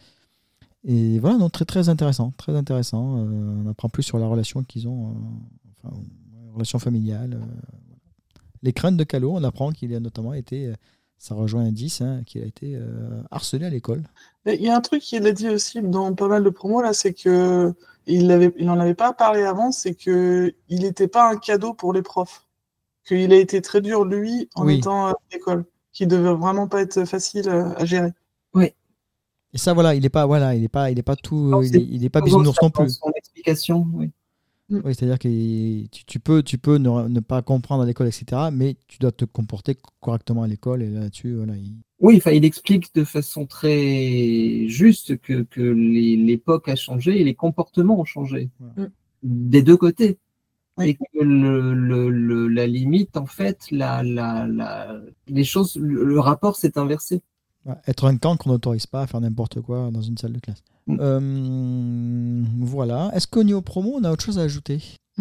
A: Et voilà, donc très très intéressant, très intéressant. Euh, on apprend plus sur la relation qu'ils ont, euh, enfin, relation familiale. Euh, les craintes de Calo, on apprend qu'il a notamment été, ça rejoint un dix, hein, qu'il a été euh, harcelé à l'école.
C: Il y a un truc qu'il a dit aussi dans pas mal de promos là, c'est que il avait, il en avait pas parlé avant, c'est que il n'était pas un cadeau pour les profs. Qu'il a été très dur, lui, en oui. étant à l'école, qui devait vraiment pas être facile à gérer.
D: Oui.
A: Et ça, voilà, il n'est pas, voilà, il est pas, il est pas tout, non, il, est, il est pas bisounours non plus.
D: Son explication, oui.
A: Oui, c'est-à-dire que tu, tu peux, tu peux ne, ne pas comprendre à l'école, et cetera, mais tu dois te comporter correctement à l'école, et là-dessus, voilà. Il...
D: Oui, enfin, il explique de façon très juste que, que les, l'époque a changé et les comportements ont changé, voilà. Des deux côtés. Oui. Et que le, le, le, la limite, en fait, la, la, la, les choses, le, le rapport s'est inversé.
A: Ouais, être un camp qu'on n'autorise pas à faire n'importe quoi dans une salle de classe. Mm. Euh, voilà. Est-ce qu'au niveau promo, on a autre chose à ajouter ?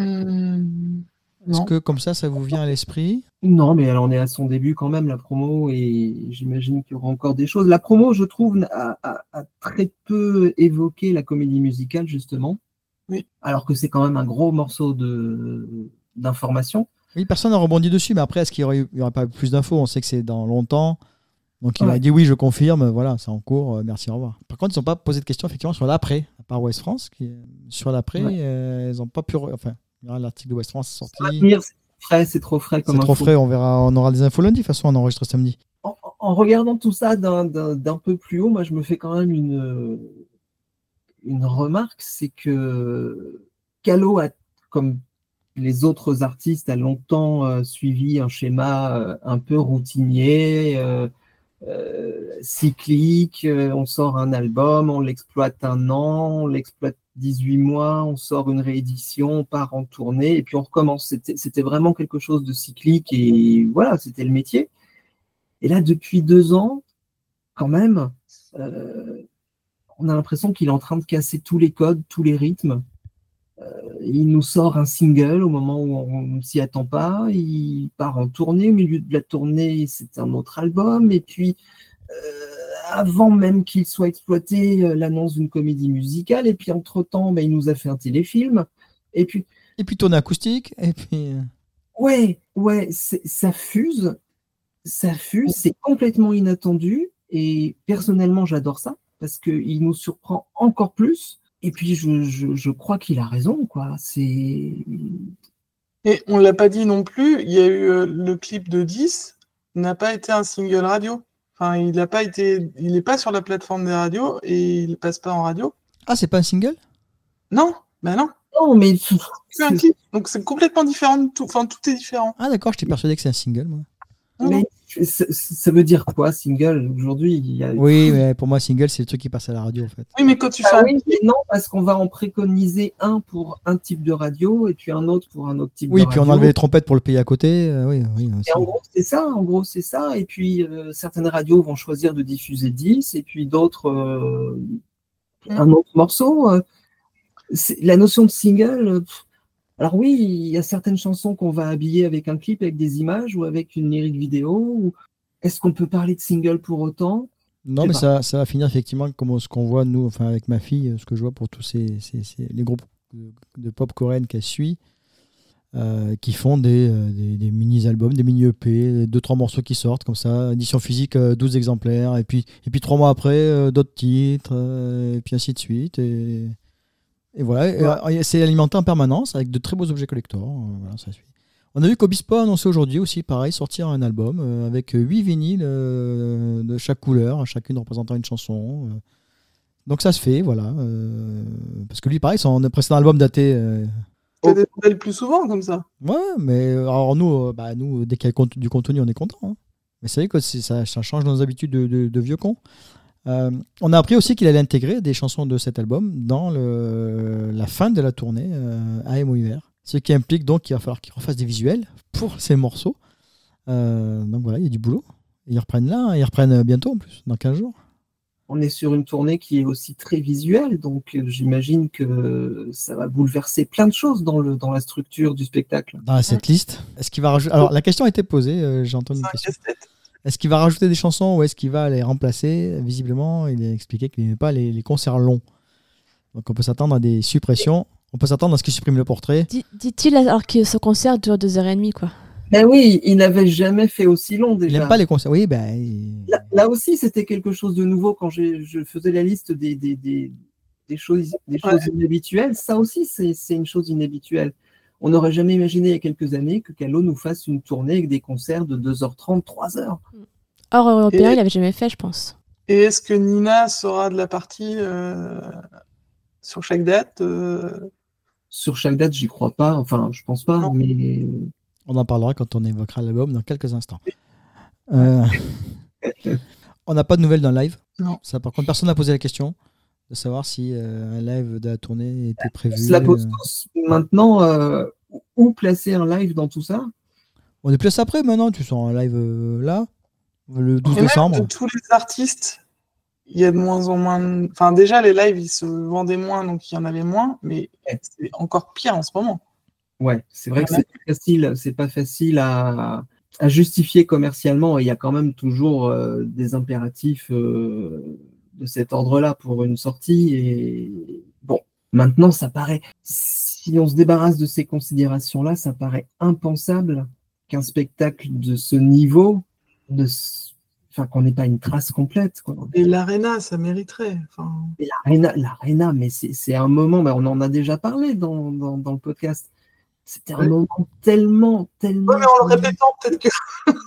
C: mmh,
A: Est-ce que comme ça, ça vous vient à l'esprit ?
D: Non, mais alors on est à son début quand même, la promo, et j'imagine qu'il y aura encore des choses. La promo, je trouve, a, a, a très peu évoqué la comédie musicale, justement.
C: Oui.
D: Alors que c'est quand même un gros morceau de, d'information.
A: Oui, personne n'a rebondi dessus, mais après, est-ce qu'il n'y aurait pas plus d'infos ? On sait que c'est dans longtemps. Donc il ouais. m'a dit oui, je confirme, voilà, c'est en cours, euh, merci, au revoir. Par contre, ils n'ont pas posé de questions effectivement sur l'après, à part Ouest France, qui, sur l'après, ouais. euh, ils n'ont pas pu. Enfin, l'article de Ouest France est sorti.
D: C'est frais, c'est trop frais comme
A: C'est trop frais, on verra, on aura des infos lundi, de toute façon, on enregistre samedi.
D: En, en regardant tout ça d'un, d'un, d'un peu plus haut, moi je me fais quand même une, une remarque, c'est que Calo a, comme les autres artistes, a longtemps euh, suivi un schéma euh, un peu routinier. Euh, Euh, cyclique, euh, on sort un album, on l'exploite un an, on l'exploite dix-huit mois, on sort une réédition, on part en tournée et puis on recommence. C'était, c'était vraiment quelque chose de cyclique et voilà, c'était le métier. Et là, depuis deux ans, quand même, euh, on a l'impression qu'il est en train de casser tous les codes, tous les rythmes. Euh, il nous sort un single au moment où on ne s'y attend pas, il part en tournée, au milieu de la tournée, c'est un autre album, et puis euh, avant même qu'il soit exploité, euh, l'annonce d'une comédie musicale, et puis entre-temps, bah, il nous a fait un téléfilm, et puis...
A: Et puis tournée acoustique, et puis...
D: Ouais, ouais, c'est, ça fuse, ça fuse, c'est complètement inattendu, et personnellement, j'adore ça, parce qu'il nous surprend encore plus. Et puis, je, je, je crois qu'il a raison, quoi. C'est...
C: Et on ne l'a pas dit non plus, il y a eu euh, le clip de dix, n'a pas été un single radio. Enfin, il n'a pas été... Il n'est pas sur la plateforme des radios et il ne passe pas en radio.
A: Ah, c'est pas un single ?
C: Non, ben non.
D: Non, mais...
C: C'est un clip, donc c'est complètement différent de tout. Enfin, tout est différent.
A: Ah d'accord, je t'ai persuadé que c'est un single, moi.
D: Mais ça, ça veut dire quoi, single, aujourd'hui il y a...
A: Oui, mais pour moi, single, c'est le truc qui passe à la radio, en fait.
C: Oui, mais quand tu
D: ah,
C: fais...
D: Oui, mais non, parce qu'on va en préconiser un pour un type de radio, et puis un autre pour un autre type
A: oui,
D: de radio.
A: Oui, puis on enlevait les trompettes pour le pays à côté. Euh, oui, oui,
D: et en gros, c'est ça, en gros, c'est ça. Et puis, euh, certaines radios vont choisir de diffuser dix, et puis d'autres, euh, mmh. un autre morceau. Euh, c'est, la notion de single... Pff, alors oui, il y a certaines chansons qu'on va habiller avec un clip, avec des images ou avec une lyrique vidéo. Ou... Est-ce qu'on peut parler de single pour autant ?
A: Non, mais ça, ça va finir effectivement comme ce qu'on voit, nous, enfin avec ma fille, ce que je vois pour tous ces, ces, ces les groupes de pop coréenne qu'elle suit. euh, qui font des, euh, des, des mini-albums, des mini-E P, deux trois morceaux qui sortent comme ça, édition physique, euh, douze exemplaires, et puis, et puis trois mois après, euh, d'autres titres, euh, et puis ainsi de suite. Et, et voilà, et, euh, c'est alimenté en permanence avec de très beaux objets collector. Euh, voilà, ça suit. On a vu qu'Obispo a annoncé aujourd'hui aussi, pareil, sortir un album euh, avec huit vinyles euh, de chaque couleur, chacune représentant une chanson. Euh. Donc ça se fait, voilà. Euh, parce que lui, pareil, son précédent album daté. Euh...
C: Il des nouvelles plus souvent comme ça.
A: Ouais, mais alors nous, euh, bah, nous dès qu'il y a du contenu, on est content. Hein. Mais c'est vrai que ça, ça change nos habitudes de, de, de vieux cons. Euh, on a appris aussi qu'il allait intégrer des chansons de cet album dans le, la fin de la tournée euh, A M O Hiver. Ce qui implique donc qu'il va falloir qu'ils refassent des visuels pour ces morceaux. Euh, donc voilà, il y a du boulot. Ils reprennent là, ils reprennent bientôt en plus, dans quinze jours.
D: On est sur une tournée qui est aussi très visuelle, donc j'imagine que ça va bouleverser plein de choses dans, le, dans la structure du spectacle.
A: Dans cette liste, est-ce qu'il va rajouter... Alors la question a été posée, euh, j'ai entendu une question. Est-ce qu'il va rajouter des chansons ou est-ce qu'il va les remplacer? Visiblement, il a expliqué qu'il n'aimait pas les, les concerts longs. Donc on peut s'attendre à des suppressions. On peut s'attendre à ce qu'il supprime le portrait.
B: Dit-il alors que ce concert dure deux heures et demie, quoi.
D: Ben oui, il n'avait jamais fait aussi long déjà.
A: Il n'aime pas les concerts. Oui, ben. Il...
D: Là, là aussi, c'était quelque chose de nouveau quand je faisais la liste des, des, des, des choses, des choses ouais. inhabituelles. Ça aussi, c'est une chose inhabituelle. On n'aurait jamais imaginé il y a quelques années que Calo nous fasse une tournée avec des concerts de deux heures trente, trois heures.
B: Hors européen, et... il n'avait jamais fait, je pense.
C: Et est-ce que Nina sera de la partie euh, sur chaque date euh...
D: Sur chaque date, j'y crois pas. Enfin, je pense pas, non. mais.
A: On en parlera quand on évoquera l'album dans quelques instants. Euh, on n'a pas de nouvelles d'un live.
C: Non.
A: Ça, par contre, personne n'a posé la question de savoir si euh, un live de la tournée était prévu.
D: Cela pose euh... maintenant euh, où placer un live dans tout ça?
A: On est placé après maintenant. Tu sens un live euh, là, le douze
C: Et
A: décembre.
C: De tous les artistes, il y a de moins en moins. Enfin, déjà, les lives, ils se vendaient moins, donc il y en avait moins, mais c'est encore pire en ce moment.
D: Ouais, c'est vrai que c'est pas facile, c'est pas facile à, à justifier commercialement. Il y a quand même toujours euh, des impératifs euh, de cet ordre-là pour une sortie. Et bon, maintenant, ça paraît, si on se débarrasse de ces considérations-là, ça paraît impensable qu'un spectacle de ce niveau, de, enfin, qu'on n'ait pas une trace complète, quoi.
C: Et l'Arena, ça mériterait. Enfin...
D: Et l'Arena, l'Arena, mais c'est un moment, ben on en a déjà parlé dans, dans, dans le podcast. C'était un ouais. moment tellement, tellement...
C: Oui, mais en le répétant, peut-être que...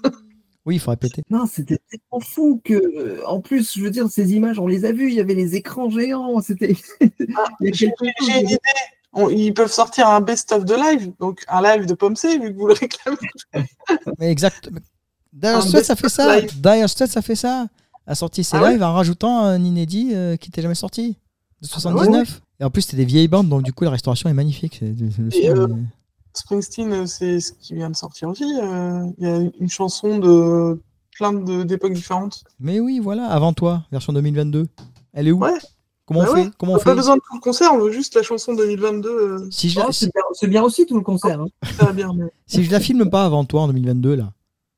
A: Oui, il faut répéter.
D: Non, c'était tellement fou que... En plus, je veux dire, ces images, on les a vues, il y avait les écrans géants, c'était...
C: Ah, j'ai une idée. On, ils peuvent sortir un best-of de live, donc un live de Pomme C, vu que vous le réclamez.
A: Mais exact. Dire Straits, ça fait ça. Dire Straits, ça fait ça. A sorti ses ah lives ouais en rajoutant un inédit euh, qui n'était jamais sorti. De soixante-dix-neuf. Ah ouais. Et en plus, c'était des vieilles bandes, donc du coup, la restauration est magnifique. C'est, c'est
C: Et euh, Springsteen, c'est ce qui vient de sortir aussi. Il euh, y a une chanson de plein d'époques différentes.
A: Mais oui, voilà, Avant toi, version deux mille vingt-deux. Elle est où?
C: Ouais.
A: Comment bah on
C: ouais.
A: fait Comment
C: on
A: on
C: n'a
A: fait
C: pas besoin de tout le concert, on veut juste la chanson deux mille vingt-deux. Euh...
A: Si je
D: oh,
A: la...
D: c'est, bien, c'est bien aussi tout le concert. Hein.
C: Ça va bien, mais...
A: Si je la filme pas Avant toi en deux mille vingt-deux, là,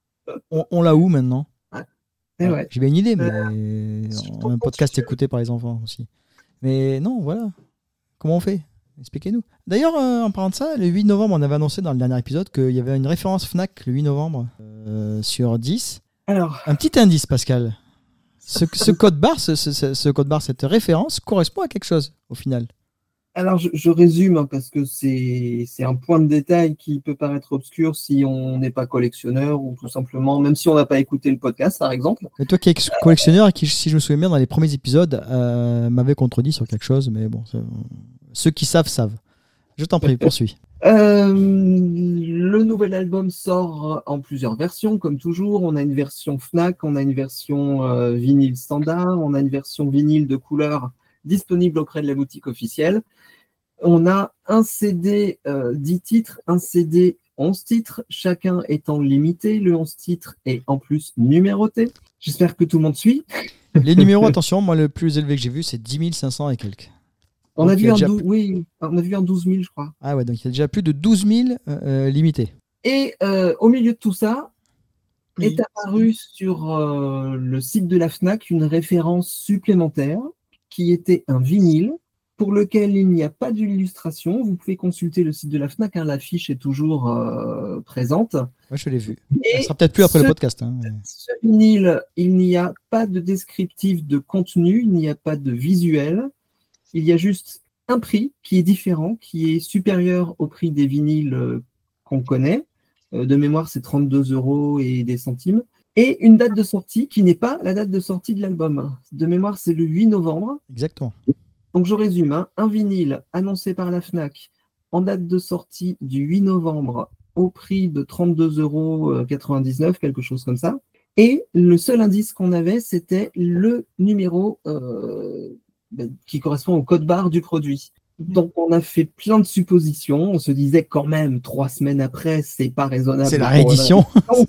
A: on, on l'a où maintenant?
D: Ouais.
A: Ouais.
D: Ouais.
A: J'ai bien une idée, mais
C: euh,
A: on a un podcast écouté par les enfants aussi. Mais non, voilà. Comment on fait? Expliquez-nous. D'ailleurs, euh, en parlant de ça, le huit novembre, on avait annoncé dans le dernier épisode qu'il y avait une référence Fnac le huit novembre euh, sur dix.
D: Alors,
A: un petit indice, Pascal. Ce, ce code barre, ce, ce, ce code barre, cette référence correspond à quelque chose au final.
D: Alors, je, je résume hein, parce que c'est un point de détail qui peut paraître obscur si on n'est pas collectionneur ou tout simplement, même si on n'a pas écouté le podcast, par exemple.
A: Et toi qui es collectionneur et qui, si je me souviens bien, dans les premiers épisodes, euh, m'avait contredit sur quelque chose, mais bon, ceux qui savent, savent. Je t'en prie, poursuis.
D: Euh, le nouvel album sort en plusieurs versions, comme toujours. On a une version Fnac, on a une version euh, vinyle standard, on a une version vinyle de couleur disponible auprès de la boutique officielle. On a un C D euh, dix titres, un C D onze titres, chacun étant limité. Le onze titres est en plus numéroté. J'espère que tout le monde suit.
A: Les numéros, attention, moi le plus élevé que j'ai vu, c'est dix mille cinq cents et quelques.
D: On a, vu un douze, oui, on a vu un douze mille, je crois.
A: Ah ouais, donc il y a déjà plus de douze mille euh, limités.
D: Et euh, au milieu de tout ça, oui. est apparue sur euh, le site de la Fnac une référence supplémentaire qui était un vinyle pour lequel il n'y a pas d'illustration. Vous pouvez consulter le site de la Fnac, hein, l'affiche est toujours euh, présente.
A: Ouais, je l'ai vu.
D: Et
A: Elle sera peut-être plus après
D: ce,
A: le podcast. Hein, mais...
D: ce vinyle, il n'y a pas de descriptif de contenu, il n'y a pas de visuel. Il y a juste un prix qui est différent, qui est supérieur au prix des vinyles euh, qu'on connaît. Euh, de mémoire, c'est trente-deux euros et des centimes. Et une date de sortie qui n'est pas la date de sortie de l'album. De mémoire, c'est le huit novembre.
A: Exactement.
D: Donc je résume, hein, un vinyle annoncé par la Fnac en date de sortie du huit novembre au prix de trente-deux euros quatre-vingt-dix-neuf, quelque chose comme ça. Et le seul indice qu'on avait, c'était le numéro euh, qui correspond au code barre du produit. Donc on a fait plein de suppositions. On se disait quand même, trois semaines après, c'est pas raisonnable.
A: C'est la réédition.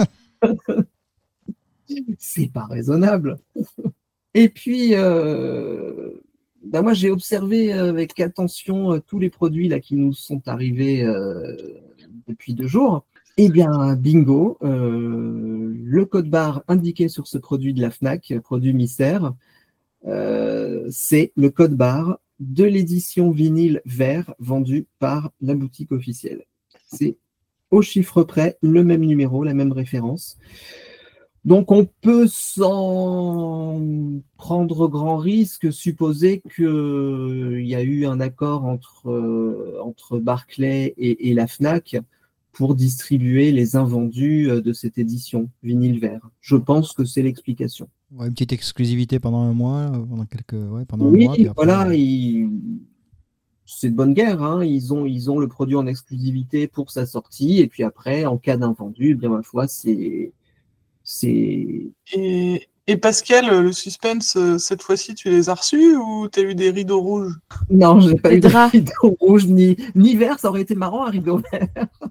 D: C'est pas raisonnable. Et puis, euh, ben moi, j'ai observé avec attention euh, tous les produits là, qui nous sont arrivés euh, depuis deux jours. Eh bien, bingo, euh, le code barre indiqué sur ce produit de la Fnac, produit mystère, euh, c'est le code barre de l'édition vinyle vert vendue par la boutique officielle. C'est au chiffre près le même numéro, la même référence. Donc, on peut, sans prendre grand risque, supposer qu'il y a eu un accord entre, euh, entre Barclay et, et la Fnac pour distribuer les invendus de cette édition vinyle vert. Je pense que c'est l'explication.
A: Ouais, une petite exclusivité pendant un mois, pendant quelques, ouais, pendant
D: oui,
A: un mois. Oui,
D: voilà, euh... il... c'est de bonne guerre. Hein. Ils ont, ils ont le produit en exclusivité pour sa sortie, et puis après, en cas d'invendu, eh bien ma foi, c'est C'est...
C: Et, et Pascal, le suspense, cette fois-ci, tu les as reçus ou tu as eu des rideaux rouges?
D: Non, j'ai pas
B: des
D: eu
B: draps.
D: de rideaux rouges ni, ni vert, ça aurait été marrant un rideau vert.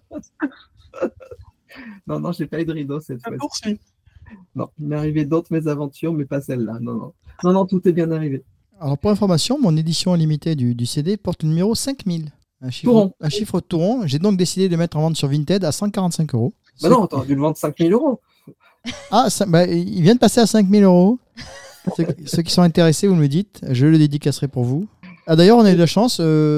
D: non, non, j'ai pas eu de rideau cette
C: Ça
D: fois-ci.
C: poursuit.
D: Non, il m'est arrivé d'autres mésaventures, mais pas celle-là. Non, non, non, non, tout est bien arrivé.
A: Alors, pour information, mon édition limitée du, du C D porte le numéro cinq mille. Un chiffre,
D: Touron.
A: Un chiffre touron. J'ai donc décidé de le mettre en vente sur Vinted à cent quarante-cinq euros.
D: Bah non, t'aurais dû le vendre cinq mille euros.
A: Ah, ça, bah, il vient de passer à cinq mille euros. Ceux, ceux qui sont intéressés, vous me le dites. Je le dédicacerai pour vous. Ah, d'ailleurs, on a eu de la chance.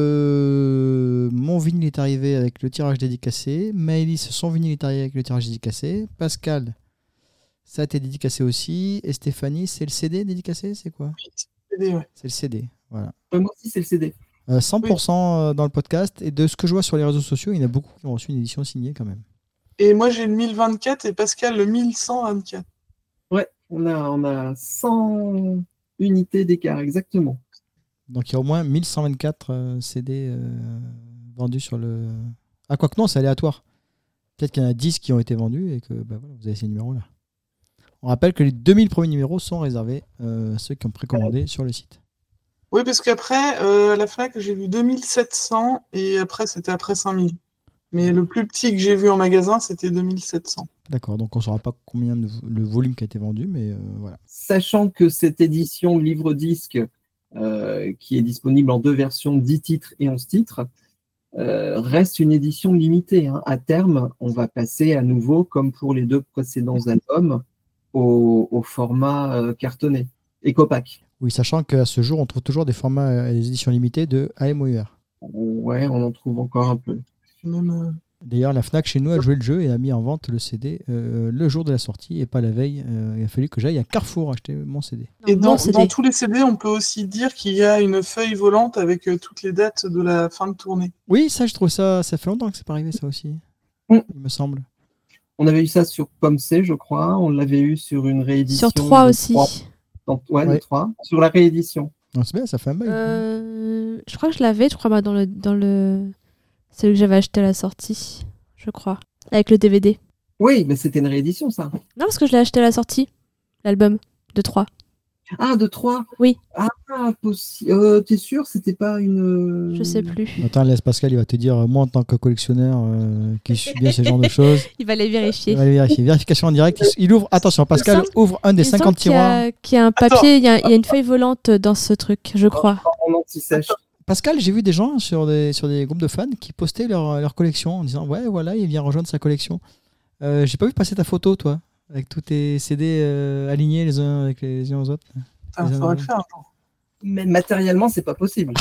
A: Euh, mon vinyle est arrivé avec le tirage dédicacé. Maëlys, son vinyle est arrivé avec le tirage dédicacé. Pascal, ça a été dédicacé aussi. Et Stéphanie, c'est le C D dédicacé? C'est quoi?
C: C D, ouais.
A: C'est le C D. Voilà.
D: Ouais, moi aussi, c'est le C D.
A: Euh, cent pour cent oui. Dans le podcast. Et de ce que je vois sur les réseaux sociaux, il y en a beaucoup qui ont reçu une édition signée quand même.
C: Et moi, j'ai le mille vingt-quatre et Pascal le mille cent vingt-quatre.
D: Ouais, on a, on a cent unités d'écart, exactement.
A: Donc, il y a au moins mille cent vingt-quatre euh, C D euh, vendus sur le... Ah, quoi que non, c'est aléatoire. Peut-être qu'il y en a dix qui ont été vendus et que bah, voilà, vous avez ces numéros-là. On rappelle que les deux mille premiers numéros sont réservés euh, à ceux qui ont précommandé sur le site.
C: Oui, parce qu'après, euh, à la Fnac, j'ai vu deux mille sept cents et après, c'était après cinq mille. Mais le plus petit que j'ai vu en magasin, c'était deux mille sept cents.
A: D'accord, donc on ne saura pas combien de, le volume qui a été vendu, mais euh, voilà.
D: Sachant que cette édition livre-disque, euh, qui est disponible en deux versions, dix titres et onze titres, euh, reste une édition limitée. Hein. À terme, on va passer à nouveau, comme pour les deux précédents albums, au, au format euh, cartonné, éco-pack.
A: Oui, sachant qu'à ce jour, on trouve toujours des formats et des éditions limitées de A M O U R.
D: Ouais, on en trouve encore un peu.
C: Même, euh...
A: D'ailleurs, la Fnac chez nous a joué le jeu et a mis en vente le C D euh, le jour de la sortie et pas la veille. Euh, il a fallu que j'aille à Carrefour acheter mon C D.
C: Et dans,
B: C D.
C: dans tous les C D, on peut aussi dire qu'il y a une feuille volante avec euh, toutes les dates de la fin de tournée.
A: Oui, ça, je trouve ça. Ça fait longtemps que c'est pas arrivé, ça aussi.
D: Mm.
A: Il me semble.
D: On avait eu ça sur Pomme C, je crois. On l'avait eu sur une réédition.
B: Sur trois aussi.
D: trois. Dans, ouais,
A: ouais.
D: de trois. Sur la réédition.
A: Non, c'est bien, ça fait un bail.
B: Euh, je crois que je l'avais, je crois, moi, dans le, dans le... celui que j'avais acheté à la sortie, je crois. Avec le D V D.
D: Oui, mais c'était une réédition, ça.
B: Non, parce que je l'ai acheté à la sortie, l'album de trois.
D: Ah, de trois.
B: Oui.
D: Ah, possible. Euh, T'es sûr, c'était pas une...
B: Je sais plus.
A: Attends, laisse Pascal, il va te dire, moi en tant que collectionneur euh, qui suit bien ce genre de choses.
B: Il va les vérifier.
A: Il va les vérifier. Vérification en direct. Il ouvre, attention, Pascal
B: semble,
A: ouvre un des cinquante tiroirs.
B: Qu'il y a un papier, il y, y a une feuille volante dans ce truc, je crois.
D: En anti-sèche.
A: Pascal, j'ai vu des gens sur des, sur des groupes de fans qui postaient leur, leur collection en disant ouais, voilà, il vient rejoindre sa collection. Euh, j'ai pas vu passer ta photo, toi, avec tous tes C D euh, alignés les uns avec les uns aux autres.
C: Ah, il faudrait le faire un jour.
D: Mais matériellement, c'est pas possible.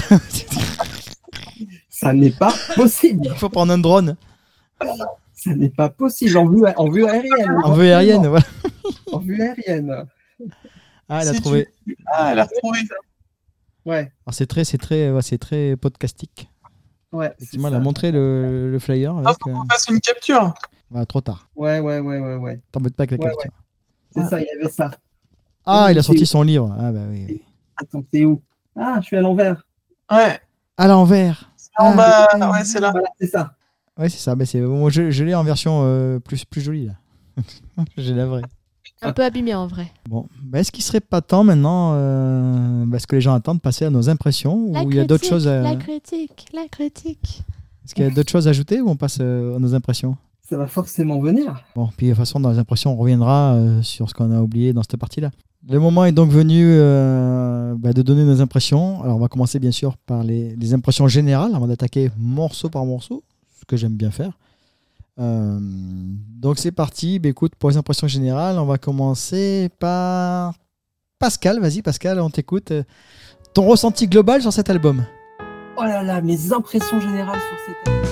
D: Ça n'est pas possible.
A: Il faut prendre un drone.
D: Ça n'est pas possible en vue, en vue aérienne.
A: En vue aérienne, voilà.
D: En vue aérienne.
A: Ah, elle a
C: Si
A: trouvé.
C: tu- Ah, elle a retrouvé.
D: Ouais,
A: Alors, c'est très, c'est très, ouais, c'est très podcastique.
D: ouais. c'est
A: Effectivement, elle
D: ça.
A: a montré le, le flyer.
C: Ah,
A: Avec,
C: faut
A: euh,
C: qu'on fasse une capture.
A: voilà, trop tard.
D: Ouais, ouais, ouais, ouais, ouais.
A: T'embête pas avec la
D: Ouais,
A: capture.
D: C'est ça, il y avait ça.
A: Ah,
D: Oui,
A: il a
D: c'est-
A: sorti son livre. Ah, bah oui. oui.
D: Attends, t'es où? Ah, je suis à l'envers.
C: Ouais.
A: À l'envers.
C: En
A: Ah,
C: bas, ouais, c'est là.
D: Voilà, c'est ça.
A: Ouais, c'est ça. Mais c'est, moi, je, je l'ai en version euh, plus, plus jolie, là. J'ai la vraie.
B: Un peu abîmé en vrai.
A: Bon, bah, est-ce qu'il serait pas temps maintenant, euh, parce que les gens attendent, de passer à nos impressions
B: La
A: ou il y a d'autres
B: critique,
A: choses à...
B: La critique, la critique.
A: Est-ce qu'il y a d'autres choses à ajouter ou on passe euh, à nos impressions?
D: Ça va forcément venir.
A: Bon, puis de toute façon, dans les impressions, on reviendra euh, sur ce qu'on a oublié dans cette partie-là. Le moment est donc venu euh, bah, de donner nos impressions. Alors, on va commencer bien sûr par les, les impressions générales avant d'attaquer morceau par morceau, ce que j'aime bien faire. Euh, donc, c'est parti. Bah, écoute, pour les impressions générales, on va commencer par Pascal. Vas-y, Pascal, on t'écoute. Ton ressenti global sur cet album?
D: Oh là là, mes impressions générales sur cet album.